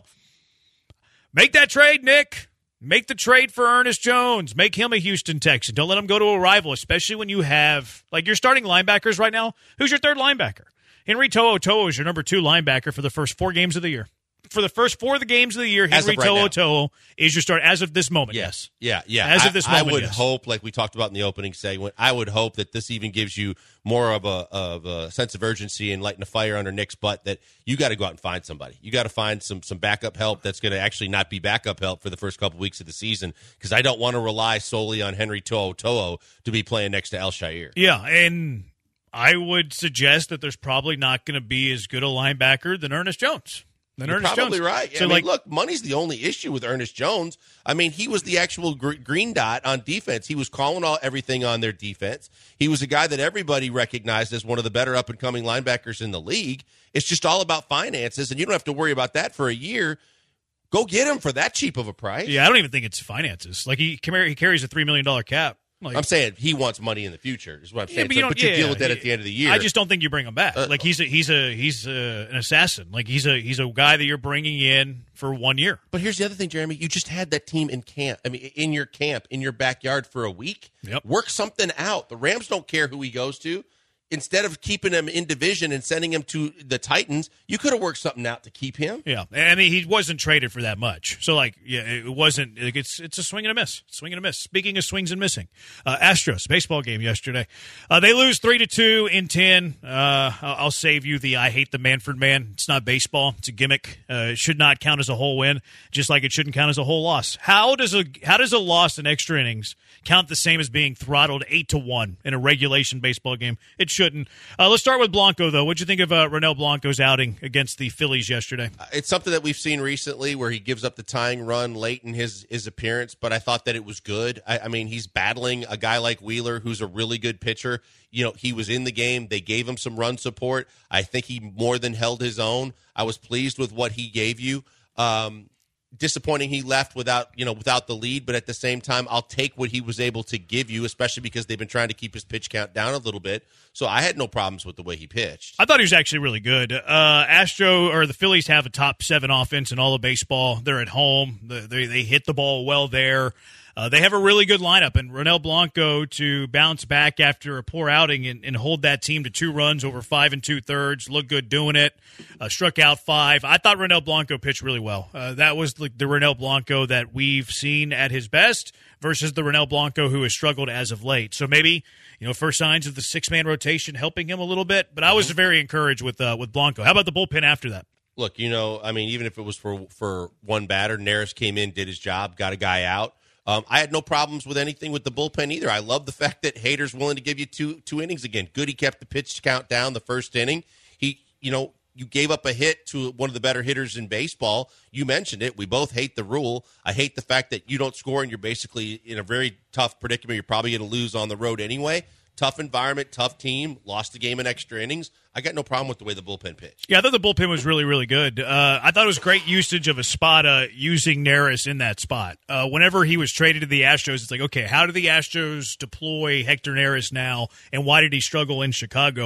make that trade, Nick. Make the trade for Ernest Jones. Make him a Houston Texan. Don't let him go to a rival, especially when you have like you're starting linebackers right now. Who's your third linebacker? Henry To'o To'o is your number two linebacker for the first four games of the year. For the first four of the games of the year, Henry To'o right To'o is your start as of this moment. Yes. yes. Yeah, yeah. As I, of this moment, I would yes. hope, like we talked about in the opening segment, I would hope that this even gives you more of a of a sense of urgency and lighting a fire under Nick's butt that you got to go out and find somebody. You got to find some some backup help that's going to actually not be backup help for the first couple weeks of the season because I don't want to rely solely on Henry To'o To'o to be playing next to El-Shaair. Yeah, and I would suggest that there's probably not going to be as good a linebacker than Ernest Jones. Than You're Ernest probably Jones. right. So I mean, like, look, money's the only issue with Ernest Jones. I mean, he was the actual gr- green dot on defense. He was calling all everything on their defense. He was a guy that everybody recognized as one of the better up-and-coming linebackers in the league. It's just all about finances, and you don't have to worry about that for a year. Go get him for that cheap of a price. Yeah, I don't even think it's finances. Like, he, he carries a three million dollars cap. Like, I'm saying he wants money in the future is what I'm saying. Yeah, but so, you, but you yeah, deal with that yeah. at the end of the year. I just don't think you bring him back. Uh, like he's a he's a he's a, an assassin. Like he's a he's a guy that you're bringing in for one year. But here's the other thing, Jeremy. You just had that team in camp. I mean, in your camp, in your backyard for a week. Yep. Work something out. The Rams don't care who he goes to. Instead of keeping him in division and sending him to the Titans, you could have worked something out to keep him. Yeah, I mean he wasn't traded for that much, so like yeah, it wasn't. It's it's a swing and a miss, swing and a miss. Speaking of swings and missing, uh, Astros baseball game yesterday, uh, they lose three to two in ten. Uh, I'll, I'll save you the I hate the Manfred man. It's not baseball; it's a gimmick. Uh, it should not count as a whole win, just like it shouldn't count as a whole loss. How does a how does a loss in extra innings count the same as being throttled eight to one in a regulation baseball game? It shouldn't. Uh, let's start with Blanco, though. What'd you think of uh, Ronel Blanco's outing against the Phillies yesterday? It's something that we've seen recently where he gives up the tying run late in his, his appearance, but I thought that it was good. I, I mean, he's battling a guy like Wheeler, who's a really good pitcher. You know, he was in the game. They gave him some run support. I think he more than held his own. I was pleased with what he gave you. Um, disappointing he left without, you know, without the lead, but at the same time, I'll take what he was able to give you, especially because they've been trying to keep his pitch count down a little bit. So I had no problems with the way he pitched. I thought he was actually really good. Uh, Astro or the Phillies have a top seven offense in all of baseball. They're at home. They they hit the ball well there. Uh, they have a really good lineup, and Ronel Blanco to bounce back after a poor outing and, and hold that team to two runs over five and two thirds, looked good doing it, uh, struck out five. I thought Ronel Blanco pitched really well. Uh, that was the, the Ronel Blanco that we've seen at his best versus the Ronel Blanco who has struggled as of late. So maybe, you know, first signs of the six-man rotation helping him a little bit, but I was very encouraged with uh, with Blanco. How about the bullpen after that? Look, you know, I mean, even if it was for, for one batter, Neris came in, did his job, got a guy out. Um, I had no problems with anything with the bullpen either. I love the fact that Hader's willing to give you two two innings again. Good, he kept the pitch count down the first inning. He, you know, you gave up a hit to one of the better hitters in baseball. You mentioned it. We both hate the rule. I hate the fact that you don't score and you're basically in a very tough predicament. You're probably going to lose on the road anyway. Tough environment, tough team, lost the game in extra innings. I got no problem with the way the bullpen pitched. Yeah, I thought the bullpen was really, really good. Uh, I thought it was great usage of Espada using Neris in that spot. Uh, whenever he was traded to the Astros, it's like, okay, how do the Astros deploy Hector Neris now, and why did he struggle in Chicago?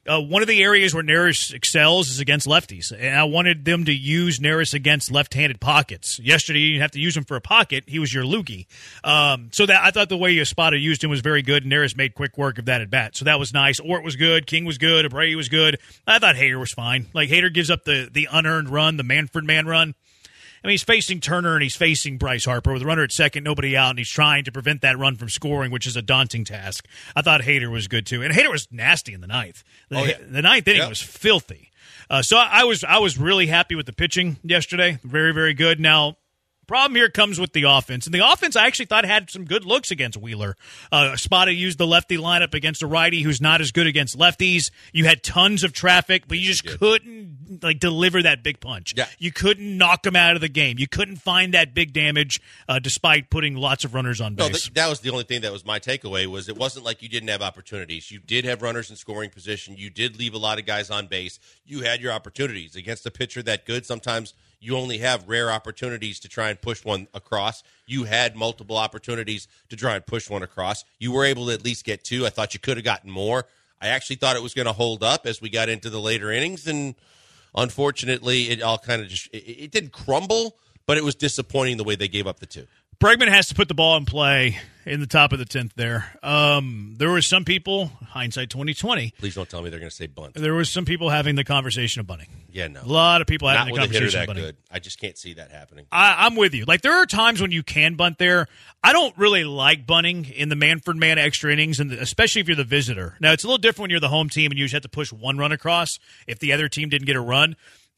Uh, one of the areas where Neris excels is against lefties, and I wanted them to use Neris against left-handed pockets. Yesterday, you didn't have to use him for a pocket; he was your loogie. Um, so that I thought the way Espada used him was very good. And Neris made quick work of that at bat, so that was nice. Ort was good, King was good, Abreu was good. I thought Hader was fine. Like Hader gives up the the unearned run, the Manfred man run. I mean, he's facing Turner and he's facing Bryce Harper with a runner at second, nobody out, and he's trying to prevent that run from scoring, which is a daunting task. I thought Hader was good too, and Hader was nasty in the ninth. The, oh, yeah. the ninth inning yep. was filthy. Uh, so I was I was really happy with the pitching yesterday. Very very good. Now, problem here comes with the offense. And the offense I actually thought had some good looks against Wheeler. Uh, Espada used the lefty lineup against a righty who's not as good against lefties. You had tons of traffic, but you just couldn't like deliver that big punch. Yeah. You couldn't knock them out of the game. You couldn't find that big damage uh, despite putting lots of runners on base. No, th- that was the only thing that was my takeaway was it wasn't like you didn't have opportunities. You did have runners in scoring position. You did leave a lot of guys on base. You had your opportunities. Against a pitcher that good, sometimes – you only have rare opportunities to try and push one across. You had multiple opportunities to try and push one across. You were able to at least get two. I thought you could have gotten more. I actually thought it was going to hold up as we got into the later innings, and unfortunately, it all kind of just it, it didn't crumble, but it was disappointing the way they gave up the two. Bregman has to put the ball in play in the top of the tenth there. Um, there were some people, hindsight twenty twenty. Please don't tell me they're going to say bunt. There was some people having the conversation of bunting. Yeah, no. A lot of people having Not the with a hitter conversation that of bunting. good. I just can't see that happening. I, I'm with you. Like, there are times when you can bunt there. I don't really like bunting in the Manfred man extra innings, and especially if you're the visitor. Now, it's a little different when you're the home team and you just have to push one run across if the other team didn't get a run.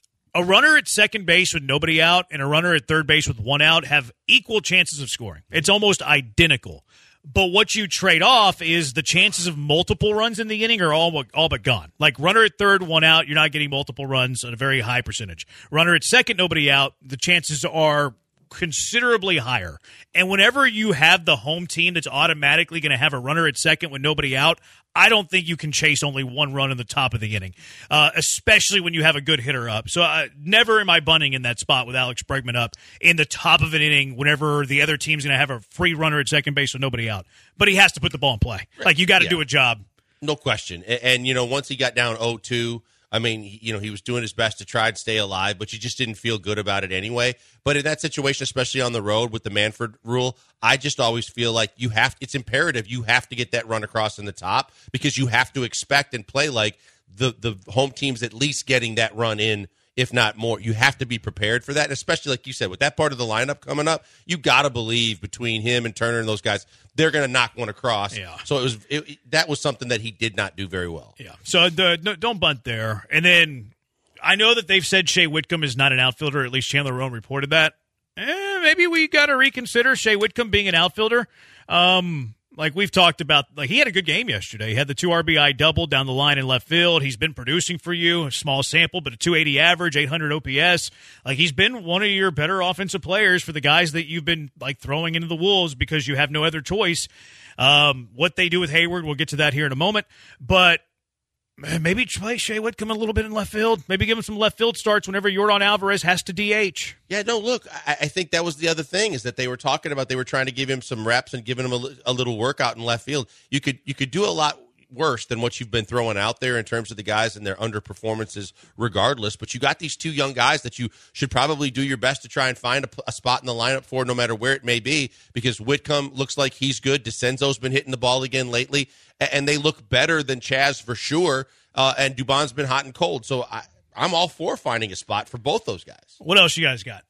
A runner at second base with nobody out and a runner at third base with one out have equal chances of scoring. It's almost identical. But what you trade off is the chances of multiple runs in the inning are all, all but gone. Like runner at third, one out, you're not getting multiple runs at a very high percentage. Runner at second, nobody out, the chances are considerably higher. And whenever you have the home team that's automatically going to have a runner at second with nobody out, I don't think you can chase only one run in the top of the inning, uh, especially when you have a good hitter up. So uh, never am I bunting in that spot with Alex Bregman up in the top of an inning whenever the other team's going to have a free runner at second base with nobody out. But he has to put the ball in play. Like, you got to yeah. do a job. No question. And, and, you know, once he got down oh two, I mean, he, you know, he was doing his best to try and stay alive, but you just didn't feel good about it anyway. But in that situation, especially on the road with the Manfred rule, I just always feel like you have, it's imperative you have to get that run across in the top because you have to expect and play like the, the home team's at least getting that run in, if not more. You have to be prepared for that, and especially like you said, with that part of the lineup coming up, you got to believe between him and Turner and those guys, they're going to knock one across. Yeah. So it was it, that was something that he did not do very well. Yeah. So the, no, don't bunt there. And then I know that they've said Shea Whitcomb is not an outfielder. At least Chandler Roan reported that. Eh, maybe we got to reconsider Shea Whitcomb being an outfielder. Um, like we've talked about, like he had a good game yesterday. He had the two R B I double down the line in left field. He's been producing for you, a small sample, but a two eighty average, eight hundred O P S. Like he's been one of your better offensive players for the guys that you've been like throwing into the wolves because you have no other choice. Um, what they do with Hayward, we'll get to that here in a moment, but maybe play Shea Whitcomb a little bit in left field. Maybe give him some left field starts whenever Yordan Alvarez has to D H. Yeah, no, look, I, I think that was the other thing is that they were talking about they were trying to give him some reps and giving him a, a little workout in left field. You could you could do a lot worse than what you've been throwing out there in terms of the guys and their underperformances regardless. But you got these two young guys that you should probably do your best to try and find a, a spot in the lineup for no matter where it may be because Whitcomb looks like he's good. DeCenzo's been hitting the ball again lately, and, and they look better than Chaz for sure. Uh, and Dubon's been hot and cold. So I, I'm all for finding a spot for both those guys. What else you guys got?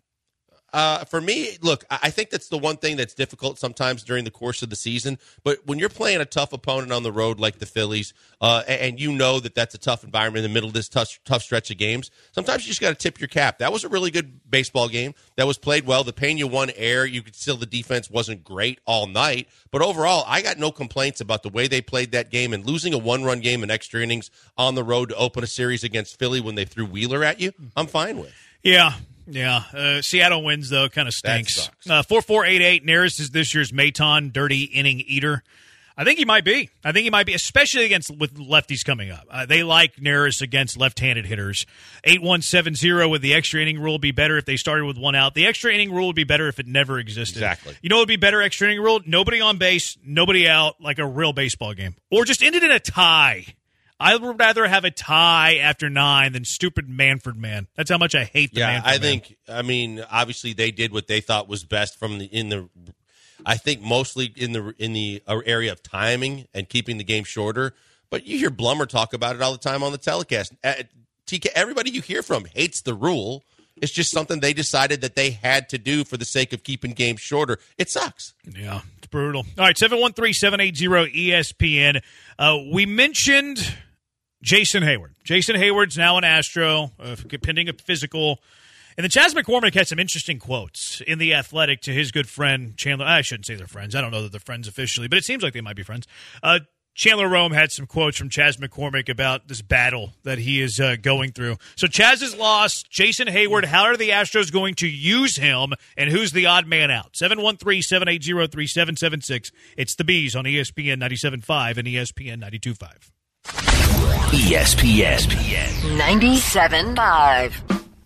Uh, for me, look, I think that's the one thing that's difficult sometimes during the course of the season. But when you're playing a tough opponent on the road like the Phillies, uh, and, and you know that that's a tough environment in the middle of this tough, tough stretch of games, sometimes you just got to tip your cap. That was a really good baseball game. That was played well. The Pena won air. You could still, the defense wasn't great all night. But overall, I got no complaints about the way they played that game, and losing a one-run game in extra innings on the road to open a series against Philly when they threw Wheeler at you, I'm fine with. Yeah. Yeah, uh, Seattle wins, though. Kind of stinks. That uh, four four eight eight, Neris is this year's Maton dirty inning eater. I think he might be. I think he might be, especially against with lefties coming up. Uh, they like Neris against left-handed hitters. eight one seven zero with the extra inning rule would be better if they started with one out. The extra inning rule would be better if it never existed. Exactly. You know what would be better extra inning rule? Nobody on base, nobody out, like a real baseball game. Or just ended in a tie. I would rather have a tie after nine than stupid Manfred man. That's how much I hate the yeah, Manfred I man. think, I mean, obviously they did what they thought was best from the, in the, I think mostly in the, in the area of timing and keeping the game shorter. But you hear Blummer talk about it all the time on the telecast. Uh, T K, everybody you hear from hates the rule. It's just something they decided that they had to do for the sake of keeping games shorter. It sucks. Yeah, it's brutal. All right, seven one three, seven eight zero, E S P N. Uh, we mentioned Jason Hayward. Jason Hayward's now an Astro, uh, pending a physical. And then Chas McCormick had some interesting quotes in The Athletic to his good friend Chandler. I shouldn't say they're friends. I don't know that they're friends officially, but it seems like they might be friends. Uh, Chandler Rome had some quotes from Chas McCormick about this battle that he is uh, going through. So Chas has lost. Jason Hayward, how are the Astros going to use him, and who's the odd man out? seven one three, seven eight zero, three seven seven six. It's the Bees on E S P N ninety-seven point five and E S P N ninety-two point five. E S P N ninety-seven point five.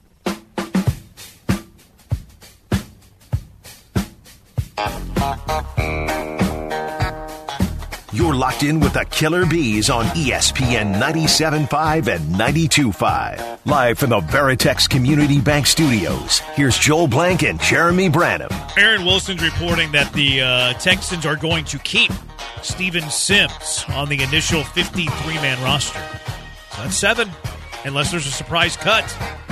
You're locked in with the Killer Bees on E S P N ninety-seven point five and ninety-two point five. Live from the Veritex Community Bank Studios, here's Joel Blank and Jeremy Branham. Aaron Wilson's reporting that the uh, Texans are going to keep Steven Sims on the initial fifty-three man roster. So that's seven, unless there's a surprise cut.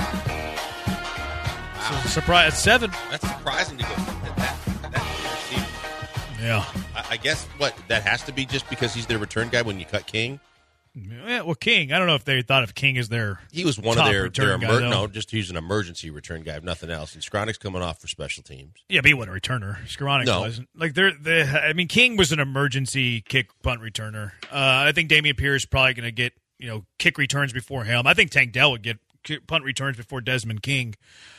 So it's a surprise, that's seven. That's surprising to go that, that, that receiver. Yeah. I guess, what, that has to be just because he's their return guy when you cut King? Yeah, well, King, I don't know if they thought of King as their He was one top of their, return their guy, emer- though. no, just he's an emergency return guy, if nothing else. And Skronik's coming off for special teams. Yeah, but he wasn't a returner. Skowronek No. wasn't. Like, they're, they I mean, King was an emergency kick punt returner. Uh, I think Dameon Pierce is probably going to get, you know, kick returns before him. I think Tank Dell would get kick, punt returns before Desmond King.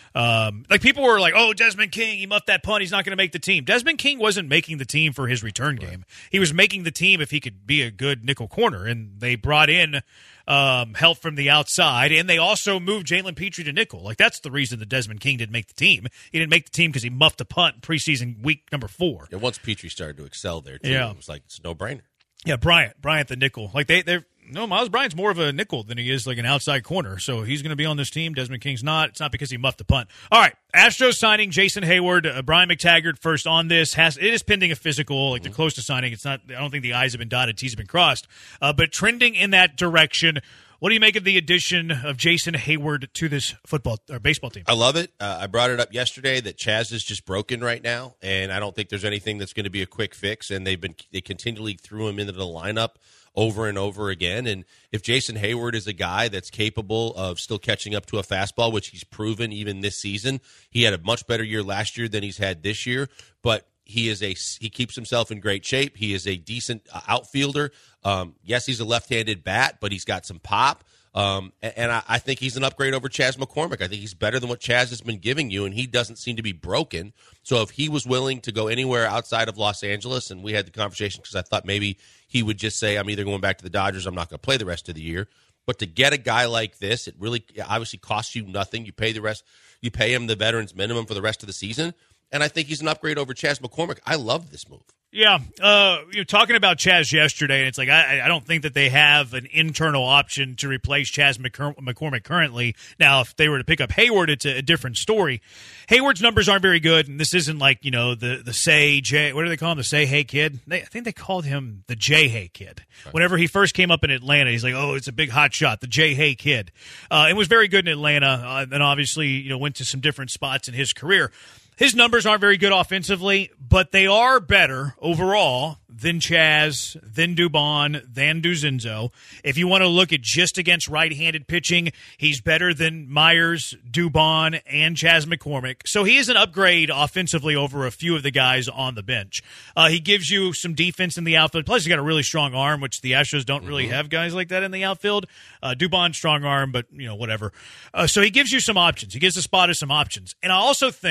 Um, like, people were like, oh, Desmond King, he muffed that punt. He's not going to make the team. Desmond King wasn't making the team for his return right. game. He was making the team if he could be a good nickel corner. And they brought in um, help from the outside, and they also moved Jalen Petrie to nickel. Like, that's the reason that Desmond King didn't make the team. He didn't make the team because he muffed a punt preseason week number four. Yeah, once Petrie started to excel there, too, yeah. it was like, it's a no-brainer. Yeah, Bryant. Bryant the nickel. Like, they, they're No, Miles Bryant's more of a nickel than he is like an outside corner. So he's going to be on this team. Desmond King's not. It's not because he muffed the punt. All right. Astros signing Jason Hayward. Uh, Brian McTaggart first on this. Has It is pending a physical. Like, mm-hmm. they're close to signing. It's not. I don't think the I's have been dotted, T's have been crossed. Uh, but trending in that direction. What do you make of the addition of Jason Hayward to this football or baseball team? I love it. Uh, I brought it up yesterday that Chas is just broken right now, and I don't think there's anything that's going to be a quick fix. And they've been they continually threw him into the lineup over and over again. And if Jason Hayward is a guy that's capable of still catching up to a fastball, which he's proven even this season, he had a much better year last year than he's had this year. But he is a he keeps himself in great shape. He is a decent outfielder. Um, yes, he's a left-handed bat, but he's got some pop. Um, and and I, I think he's an upgrade over Chas McCormick. I think he's better than what Chas has been giving you, and he doesn't seem to be broken. So if he was willing to go anywhere outside of Los Angeles, and we had the conversation because I thought maybe he would just say, I'm either going back to the Dodgers, I'm not going to play the rest of the year. But to get a guy like this, it really obviously costs you nothing. You pay the rest, you pay him the veterans minimum for the rest of the season. And I think he's an upgrade over Chas McCormick. I love this move. Yeah, uh, you're talking about Chas yesterday, and it's like I, I don't think that they have an internal option to replace Chas McCor- McCormick currently. Now, if they were to pick up Hayward, it's a, a different story. Hayward's numbers aren't very good, and this isn't like, you know, the the say J. What do they call him? The say hey kid. They, I think they called him the J hey kid. Right. Whenever he first came up in Atlanta, he's like, oh, it's a big hot shot, the J hey kid. Uh, it was very good in Atlanta, uh, and obviously, you know, went to some different spots in his career. His numbers aren't very good offensively, but they are better overall than Chas, than Dubon, than Duzenzo. If you want to look at just against right-handed pitching, he's better than Myers, Dubon, and Chas McCormick. So he is an upgrade offensively over a few of the guys on the bench. Uh, he gives you some defense in the outfield. Plus, he's got a really strong arm, which the Astros don't really have guys like that in the outfield. Uh, Dubon, strong arm, but, you know, whatever. Uh, so he gives you some options. He gives the spotters some options. And I also think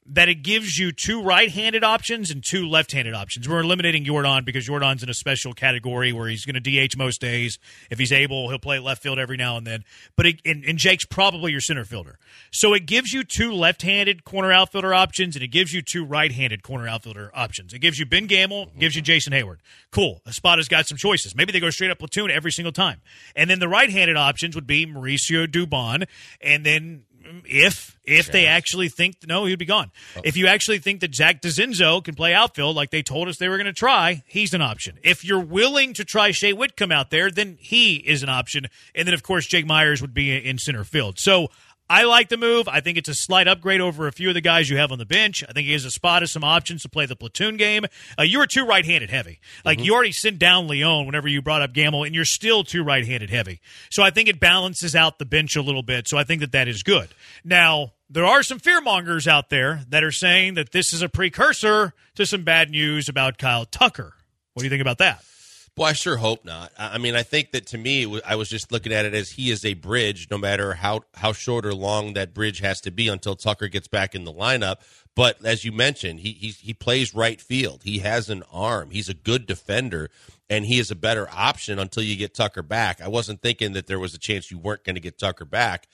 that it gives you two right-handed options and two left-handed options. We're eliminating Jordan because Jordan's in a special category where he's going to D H most days. If he's able, he'll play left field every now and then. But it, and, and Jake's probably your center fielder. So it gives you two left-handed corner outfielder options, and it gives you two right-handed corner outfielder options. It gives you Ben Gamel, gives you Jason Hayward. Cool. Espada's got some choices. Maybe they go straight up platoon every single time. And then the right-handed options would be Mauricio Dubon, and then If if they actually think – no, he'd be gone. Oh. If you actually think that Zach DeZenzo can play outfield like they told us they were going to try, he's an option. If you're willing to try Shea Whitcomb out there, then he is an option. And then, of course, Jake Myers would be in center field. So I like the move. I think it's a slight upgrade over a few of the guys you have on the bench. I think it gives Espada some options to play the platoon game. Uh, you were too right-handed heavy. Like, mm-hmm. you already sent down Leon whenever you brought up Gamble, and you're still too right-handed heavy. So I think it balances out the bench a little bit, so I think that that is good. Now, there are some fearmongers out there that are saying that this is a precursor to some bad news about Kyle Tucker. What do you think about that? Well, I sure hope not. I mean, I think that to me, I was just looking at it as he is a bridge, no matter how, how short or long that bridge has to be until Tucker gets back in the lineup. But as you mentioned, he he, he plays right field. He has an arm. He's a good defender, and he is a better option until you get Tucker back. I wasn't thinking that there was a chance you weren't going to get Tucker back.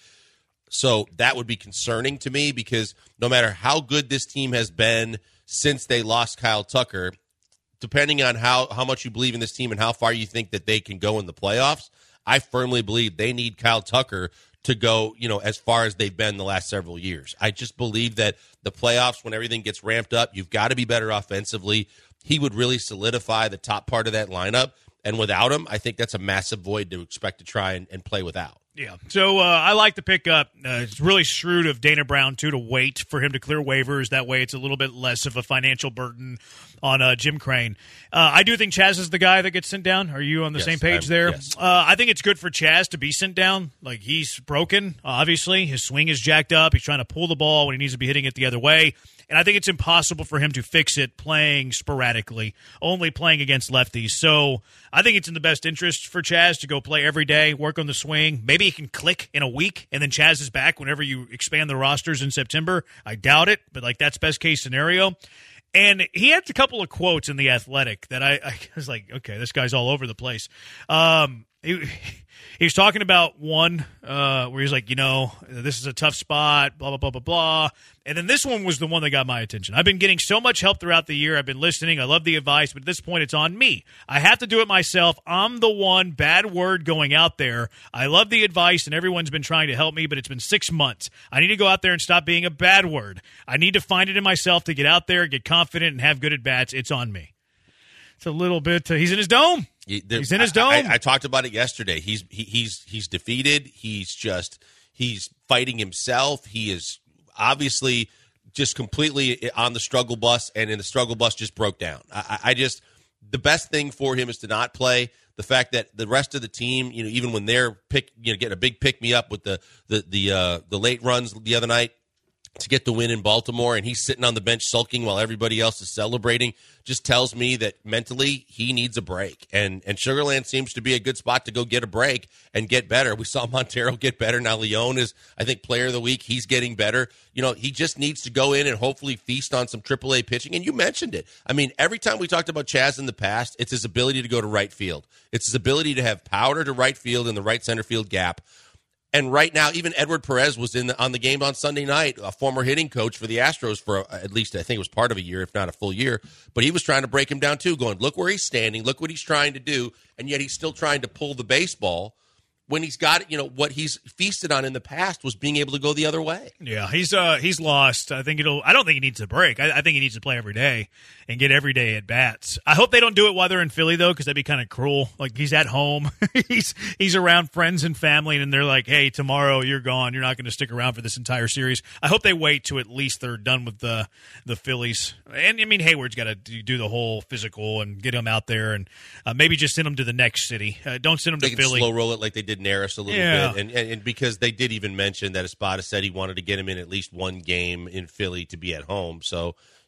So that would be concerning to me because no matter how good this team has been since they lost Kyle Tucker, depending on how, how much you believe in this team and how far you think that they can go in the playoffs, I firmly believe they need Kyle Tucker to go, you know, as far as they've been the last several years. I just believe that the playoffs, when everything gets ramped up, you've got to be better offensively. He would really solidify the top part of that lineup. And without him, I think that's a massive void to expect to try and, and play without. Yeah, so uh, I like the pickup. Uh, it's really shrewd of Dana Brown, too, to wait for him to clear waivers. That way it's a little bit less of a financial burden on uh, Jim Crane. Uh, I do think Chaz is the guy that gets sent down. Are you on the yes, same page I'm, there? Yes. Uh, I think it's good for Chaz to be sent down. Like, he's broken, obviously. His swing is jacked up. He's trying to pull the ball when he needs to be hitting it the other way. And I think it's impossible for him to fix it playing sporadically, only playing against lefties. So I think it's in the best interest for Chaz to go play every day, work on the swing. Maybe he can click in a week, and then Chaz is back whenever you expand the rosters in September. I doubt it, but, like, that's best-case scenario. And he had a couple of quotes in The Athletic that I, I was like, okay, this guy's all over the place. Um, he, he was talking about one uh, where he's like, you know, this is a tough spot, blah, blah, blah, blah, blah. And then this one was the one that got my attention. I've been getting so much help throughout the year. I've been listening. I love the advice, but at this point, it's on me. I have to do it myself. I'm the one bad word going out there. I love the advice, and everyone's been trying to help me, but it's been six months. I need to go out there and stop being a bad word. I need to find it in myself to get out there, get confident, and have good at-bats. It's on me. It's a little bit uh, – he's in his dome. He's in his dome. I, I, I talked about it yesterday. He's he, he's he's defeated. He's just he's fighting himself. He is obviously just completely on the struggle bus, and in the struggle bus just broke down. I, I just the best thing for him is to not play. The fact that the rest of the team, you know, even when they're pick, you know, getting a big pick me up with the the the uh, the late runs the other night to get the win in Baltimore, and he's sitting on the bench sulking while everybody else is celebrating, just tells me that mentally he needs a break. And and Sugarland seems to be a good spot to go get a break and get better. We saw Montero get better. Now Leon is, I think, player of the week. He's getting better. You know, he just needs to go in and hopefully feast on some triple A pitching. And you mentioned it. I mean, every time we talked about Chaz in the past, it's his ability to go to right field. It's his ability to have power to right field in the right center field gap. And right now, even Edward Perez was in the, on the game on Sunday night, a former hitting coach for the Astros for a, at least, I think it was part of a year, if not a full year. But he was trying to break him down, too, going, look where he's standing, look what he's trying to do, and yet he's still trying to pull the baseball when he's got, you know, what he's feasted on in the past was being able to go the other way. Yeah, he's uh he's lost. I think it'll. I don't think he needs a break. I, I think he needs to play every day and get every day at bats. I hope they don't do it while they're in Philly though, because that'd be kind of cruel. Like he's at home, he's he's around friends and family, and they're like, "Hey, tomorrow you're gone. You're not going to stick around for this entire series." I hope they wait till at least they're done with the the Phillies. And I mean, Hayward's got to do the whole physical and get him out there, and uh, maybe just send him to the next city. Uh, don't send him they to can Philly. Slow roll it like they did Neris a little yeah. bit, and, and and because they did even mention that Espada said he wanted to get him in at least one game in Philly to be at home. So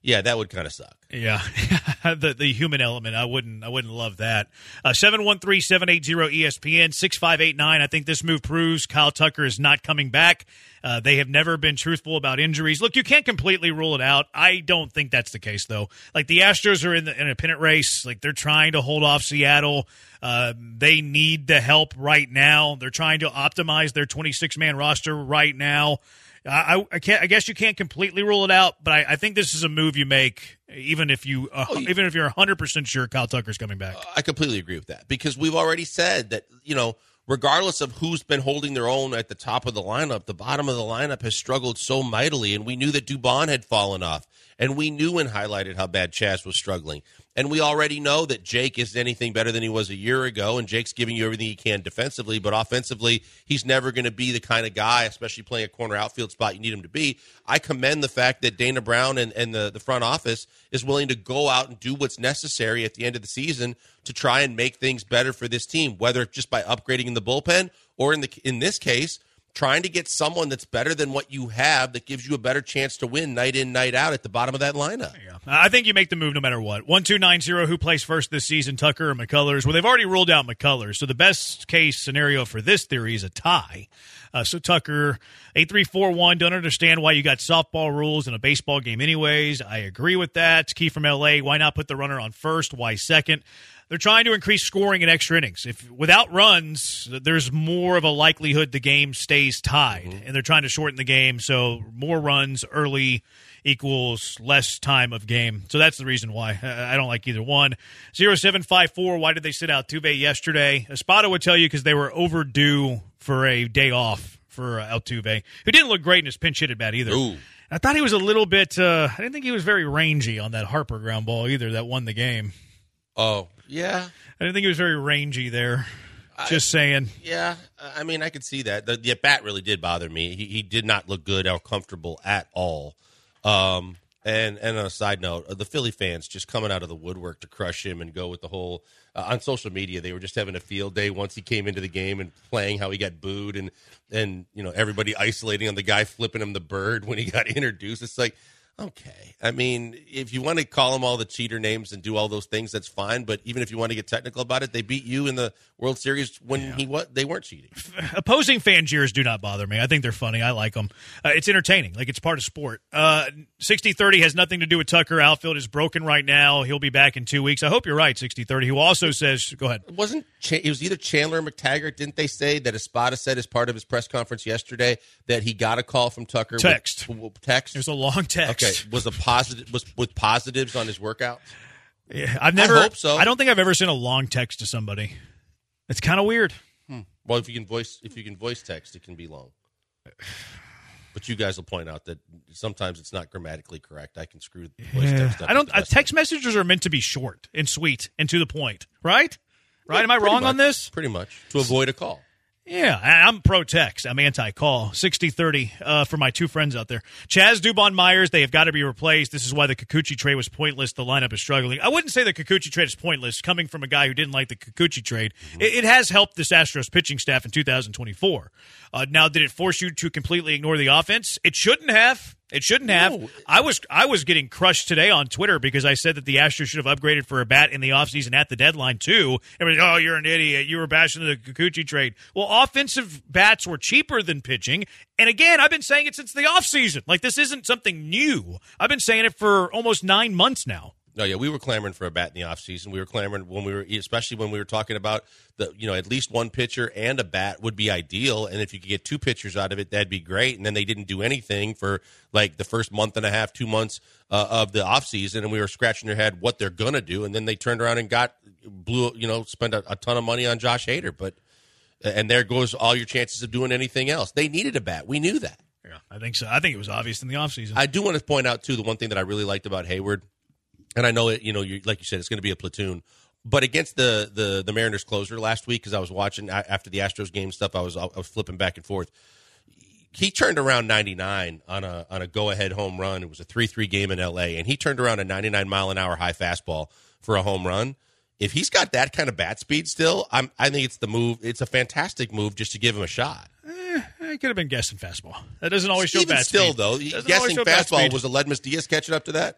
yeah, that would kind of suck. Yeah, the the human element. I wouldn't I wouldn't love that. Uh, seven one three, seven eight zero, E S P N, six five eight nine. I think this move proves Kyle Tucker is not coming back. Uh, they have never been truthful about injuries. Look, you can't completely rule it out. I don't think that's the case, though. Like, the Astros are in, the, in a pennant race. Like, they're trying to hold off Seattle. Uh, they need the help right now. They're trying to optimize their twenty-six man roster right now. I, I can't. I guess you can't completely rule it out, but I, I think this is a move you make, even if you, uh, oh, you even if you're one hundred percent sure Kyle Tucker's coming back. Uh, I completely agree with that, because we've already said that, you know, regardless of who's been holding their own at the top of the lineup, the bottom of the lineup has struggled so mightily, and we knew that Dubon had fallen off, and we knew and highlighted how bad Chas was struggling. And we already know that Jake isn't anything better than he was a year ago, and Jake's giving you everything he can defensively, but offensively, he's never going to be the kind of guy, especially playing a corner outfield spot, you need him to be. I commend the fact that Dana Brown and, and the, the front office is willing to go out and do what's necessary at the end of the season to try and make things better for this team, whether just by upgrading in the bullpen or in the in this case, trying to get someone that's better than what you have that gives you a better chance to win night in, night out at the bottom of that lineup. Yeah. I think you make the move no matter what. one two nine zero, who plays first this season, Tucker or McCullers? Well, they've already ruled out McCullers, so the best case scenario for this theory is a tie. Uh, so Tucker, eight three four one, don't understand why you got softball rules in a baseball game anyways. I agree with that. Key from L A, why not put the runner on first? Why second? They're trying to increase scoring in extra innings. If without runs, there's more of a likelihood the game stays tied, mm-hmm. and they're trying to shorten the game, so more runs early equals less time of game. So that's the reason why. I don't like either one. zero seven five four, why did they sit out Altuve yesterday? Espada would tell you because they were overdue for a day off for Altuve, who didn't look great in his pinch hit at bat either. Ooh. I thought he was a little bit uh, – I didn't think he was very rangy on that Harper ground ball either that won the game. Oh, yeah. I didn't think he was very rangy there. Just I, saying. Yeah, I mean, I could see that. The, the bat really did bother me. He, he did not look good or comfortable at all. Um, and, and on a side note, the Philly fans just coming out of the woodwork to crush him and go with the whole uh, – on social media, they were just having a field day once he came into the game and playing how he got booed and, and you know, everybody isolating on the guy flipping him the bird when he got introduced. It's like – okay. I mean, if you want to call them all the cheater names and do all those things, that's fine. But even if you want to get technical about it, they beat you in the World Series when yeah. he what they weren't cheating. Opposing fan jeers do not bother me. I think they're funny. I like them. Uh, it's entertaining. Like, it's part of sport. Uh, sixty thirty has nothing to do with Tucker. Outfield is broken right now. He'll be back in two weeks. I hope you're right, sixty thirty, who also says, go ahead. It wasn't it was either Chandler or McTaggart. Didn't they say that Espada said as part of his press conference yesterday that he got a call from Tucker? Text. With, with text? It was a long text. Okay. Was a positive was with positives on his workout? Yeah, I've never. I hope so. I don't think I've ever sent a long text to somebody. It's kind of weird. Hmm. Well, if you can voice if you can voice text, it can be long. But you guys will point out that sometimes it's not grammatically correct. I can screw voice yeah. text up. I don't. Uh, text messages are meant to be short and sweet and to the point, right? Right? Yeah, Am I wrong much, on this? Pretty much to avoid a call. Yeah, I'm pro-text. I'm anti-call. sixty thirty uh, for my two friends out there. Chas, Dubon, Myers, they have got to be replaced. This is why the Kikuchi trade was pointless. The lineup is struggling. I wouldn't say the Kikuchi trade is pointless, coming from a guy who didn't like the Kikuchi trade. Mm-hmm. It, it has helped this Astros pitching staff in two thousand twenty-four. Uh, now, did it force you to completely ignore the offense? It shouldn't have. It shouldn't have. No. I was I was getting crushed today on Twitter because I said that the Astros should have upgraded for a bat in the offseason at the deadline, too. Everybody's, oh, you're an idiot. You were bashing the Kikuchi trade. Well, offensive bats were cheaper than pitching. And again, I've been saying it since the offseason. Like, this isn't something new. I've been saying it for almost nine months now. No, yeah, we were clamoring for a bat in the offseason. We were clamoring when we were, especially when we were talking about the, you know, at least one pitcher and a bat would be ideal. And if you could get two pitchers out of it, that'd be great. And then they didn't do anything for like the first month and a half, two months uh, of the offseason. And we were scratching our head what they're going to do. And then they turned around and got, blew, you know, spent a, a ton of money on Josh Hader. But, and there goes all your chances of doing anything else. They needed a bat. We knew that. Yeah, I think so. I think it was obvious in the offseason. I do want to point out, too, the one thing that I really liked about Hayward. And I know it, you know, you, like you said, it's going to be a platoon. But against the the, the Mariners closer last week, because I was watching after the Astros game stuff, I was I was flipping back and forth. He turned around ninety-nine on a on a go ahead home run. It was a three three game in L A, and he turned around a ninety-nine mile an hour high fastball for a home run. If he's got that kind of bat speed still, I'm I think it's the move. It's a fantastic move just to give him a shot. Eh, I could have been guessing fastball. That doesn't always show Even bat still, speed. though, guessing fastball was a Ledmus Diaz catching up to that.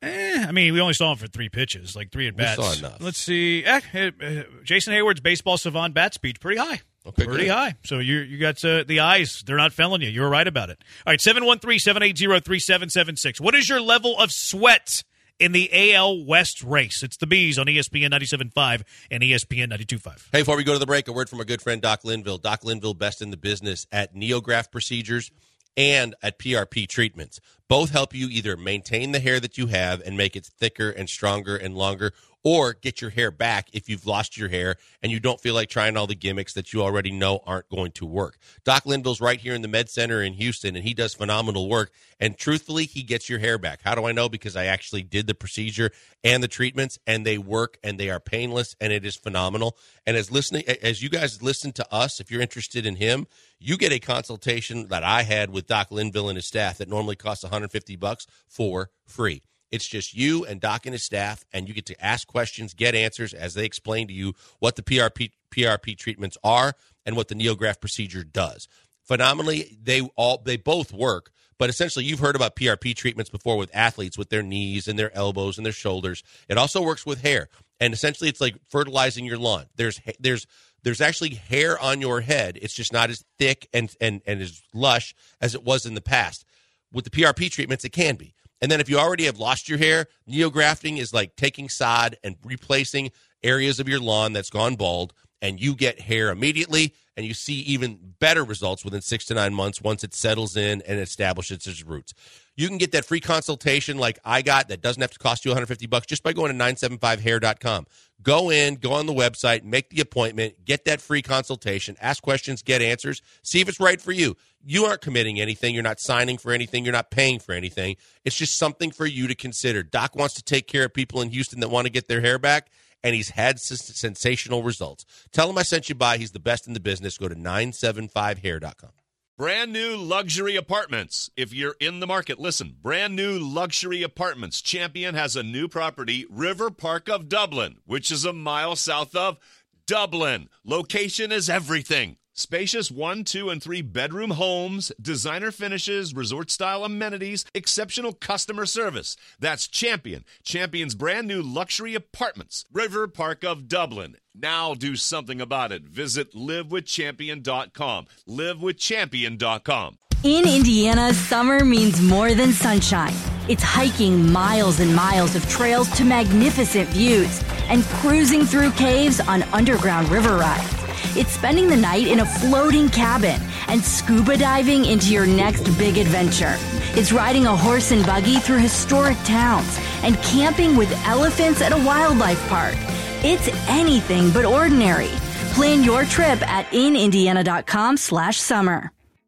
Eh, I mean, we only saw him for three pitches, like three at bats. We saw enough. Let's see. Eh, eh, Jason Hayward's baseball savant bat speed pretty high. Okay, pretty good. high. So you you got uh, the eyes. They're not failing you. You were right about it. All right, seven one three, seven eight zero, three seven seven six. What is your level of sweat in the A L West race? It's the Bees on E S P N ninety-seven point five and E S P N ninety-two point five. Hey, before we go to the break, a word from our good friend Doc Linville. Doc Linville, best in the business at NeoGraft Procedures and at P R P Treatments. Both help you either maintain the hair that you have and make it thicker and stronger and longer, or get your hair back if you've lost your hair and you don't feel like trying all the gimmicks that you already know aren't going to work. Doc Linville's right here in the Med Center in Houston, and he does phenomenal work. And truthfully, he gets your hair back. How do I know? Because I actually did the procedure and the treatments, and they work, and they are painless, and it is phenomenal. And as listening, as you guys listen to us, if you're interested in him, you get a consultation that I had with Doc Linville and his staff that normally costs one hundred fifty bucks for free. It's just you and Doc and his staff, and you get to ask questions, get answers as they explain to you what the P R P P R P treatments are and what the NeoGraft procedure does. Phenomenally, they all they both work, but essentially you've heard about P R P treatments before with athletes with their knees and their elbows and their shoulders. It also works with hair, and essentially it's like fertilizing your lawn. There's there's there's actually hair on your head. It's just not as thick and and and as lush as it was in the past. With the P R P treatments, it can be. And then if you already have lost your hair, neografting is like taking sod and replacing areas of your lawn that's gone bald, and you get hair immediately, and you see even better results within six to nine months once it settles in and establishes its roots. You can get that free consultation like I got that doesn't have to cost you one hundred fifty bucks just by going to nine seven five hair dot com. Go in, go on the website, make the appointment, get that free consultation, ask questions, get answers, see if it's right for you. You aren't committing anything. You're not signing for anything. You're not paying for anything. It's just something for you to consider. Doc wants to take care of people in Houston that want to get their hair back, and he's had s- sensational results. Tell him I sent you by. He's the best in the business. Go to nine seven five hair dot com. Brand new luxury apartments. If you're in the market, listen. Brand new luxury apartments. Champion has a new property, River Park of Dublin, which is a mile south of Dublin. Location is everything. Spacious one, two, and three bedroom homes, designer finishes, resort-style amenities, exceptional customer service. That's Champion. Champion's brand new luxury apartments, River Park of Dublin. Now do something about it. Visit live with champion dot com. live with champion dot com. In Indiana, summer means more than sunshine. It's hiking miles and miles of trails to magnificent views and cruising through caves on underground river rides. It's spending the night in a floating cabin and scuba diving into your next big adventure. It's riding a horse and buggy through historic towns and camping with elephants at a wildlife park. It's anything but ordinary. Plan your trip at in indiana dot com slash summer.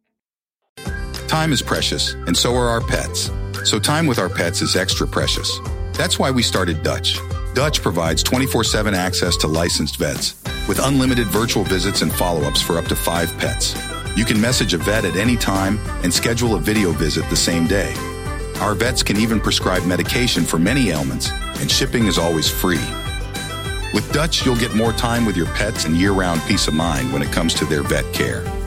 Time is precious, and so are our pets. So time with our pets is extra precious. That's why we started Dutch. Dutch provides twenty-four seven access to licensed vets with unlimited virtual visits and follow-ups for up to five pets. You can message a vet at any time and schedule a video visit the same day. Our vets can even prescribe medication for many ailments, and shipping is always free. With Dutch, you'll get more time with your pets and year-round peace of mind when it comes to their vet care.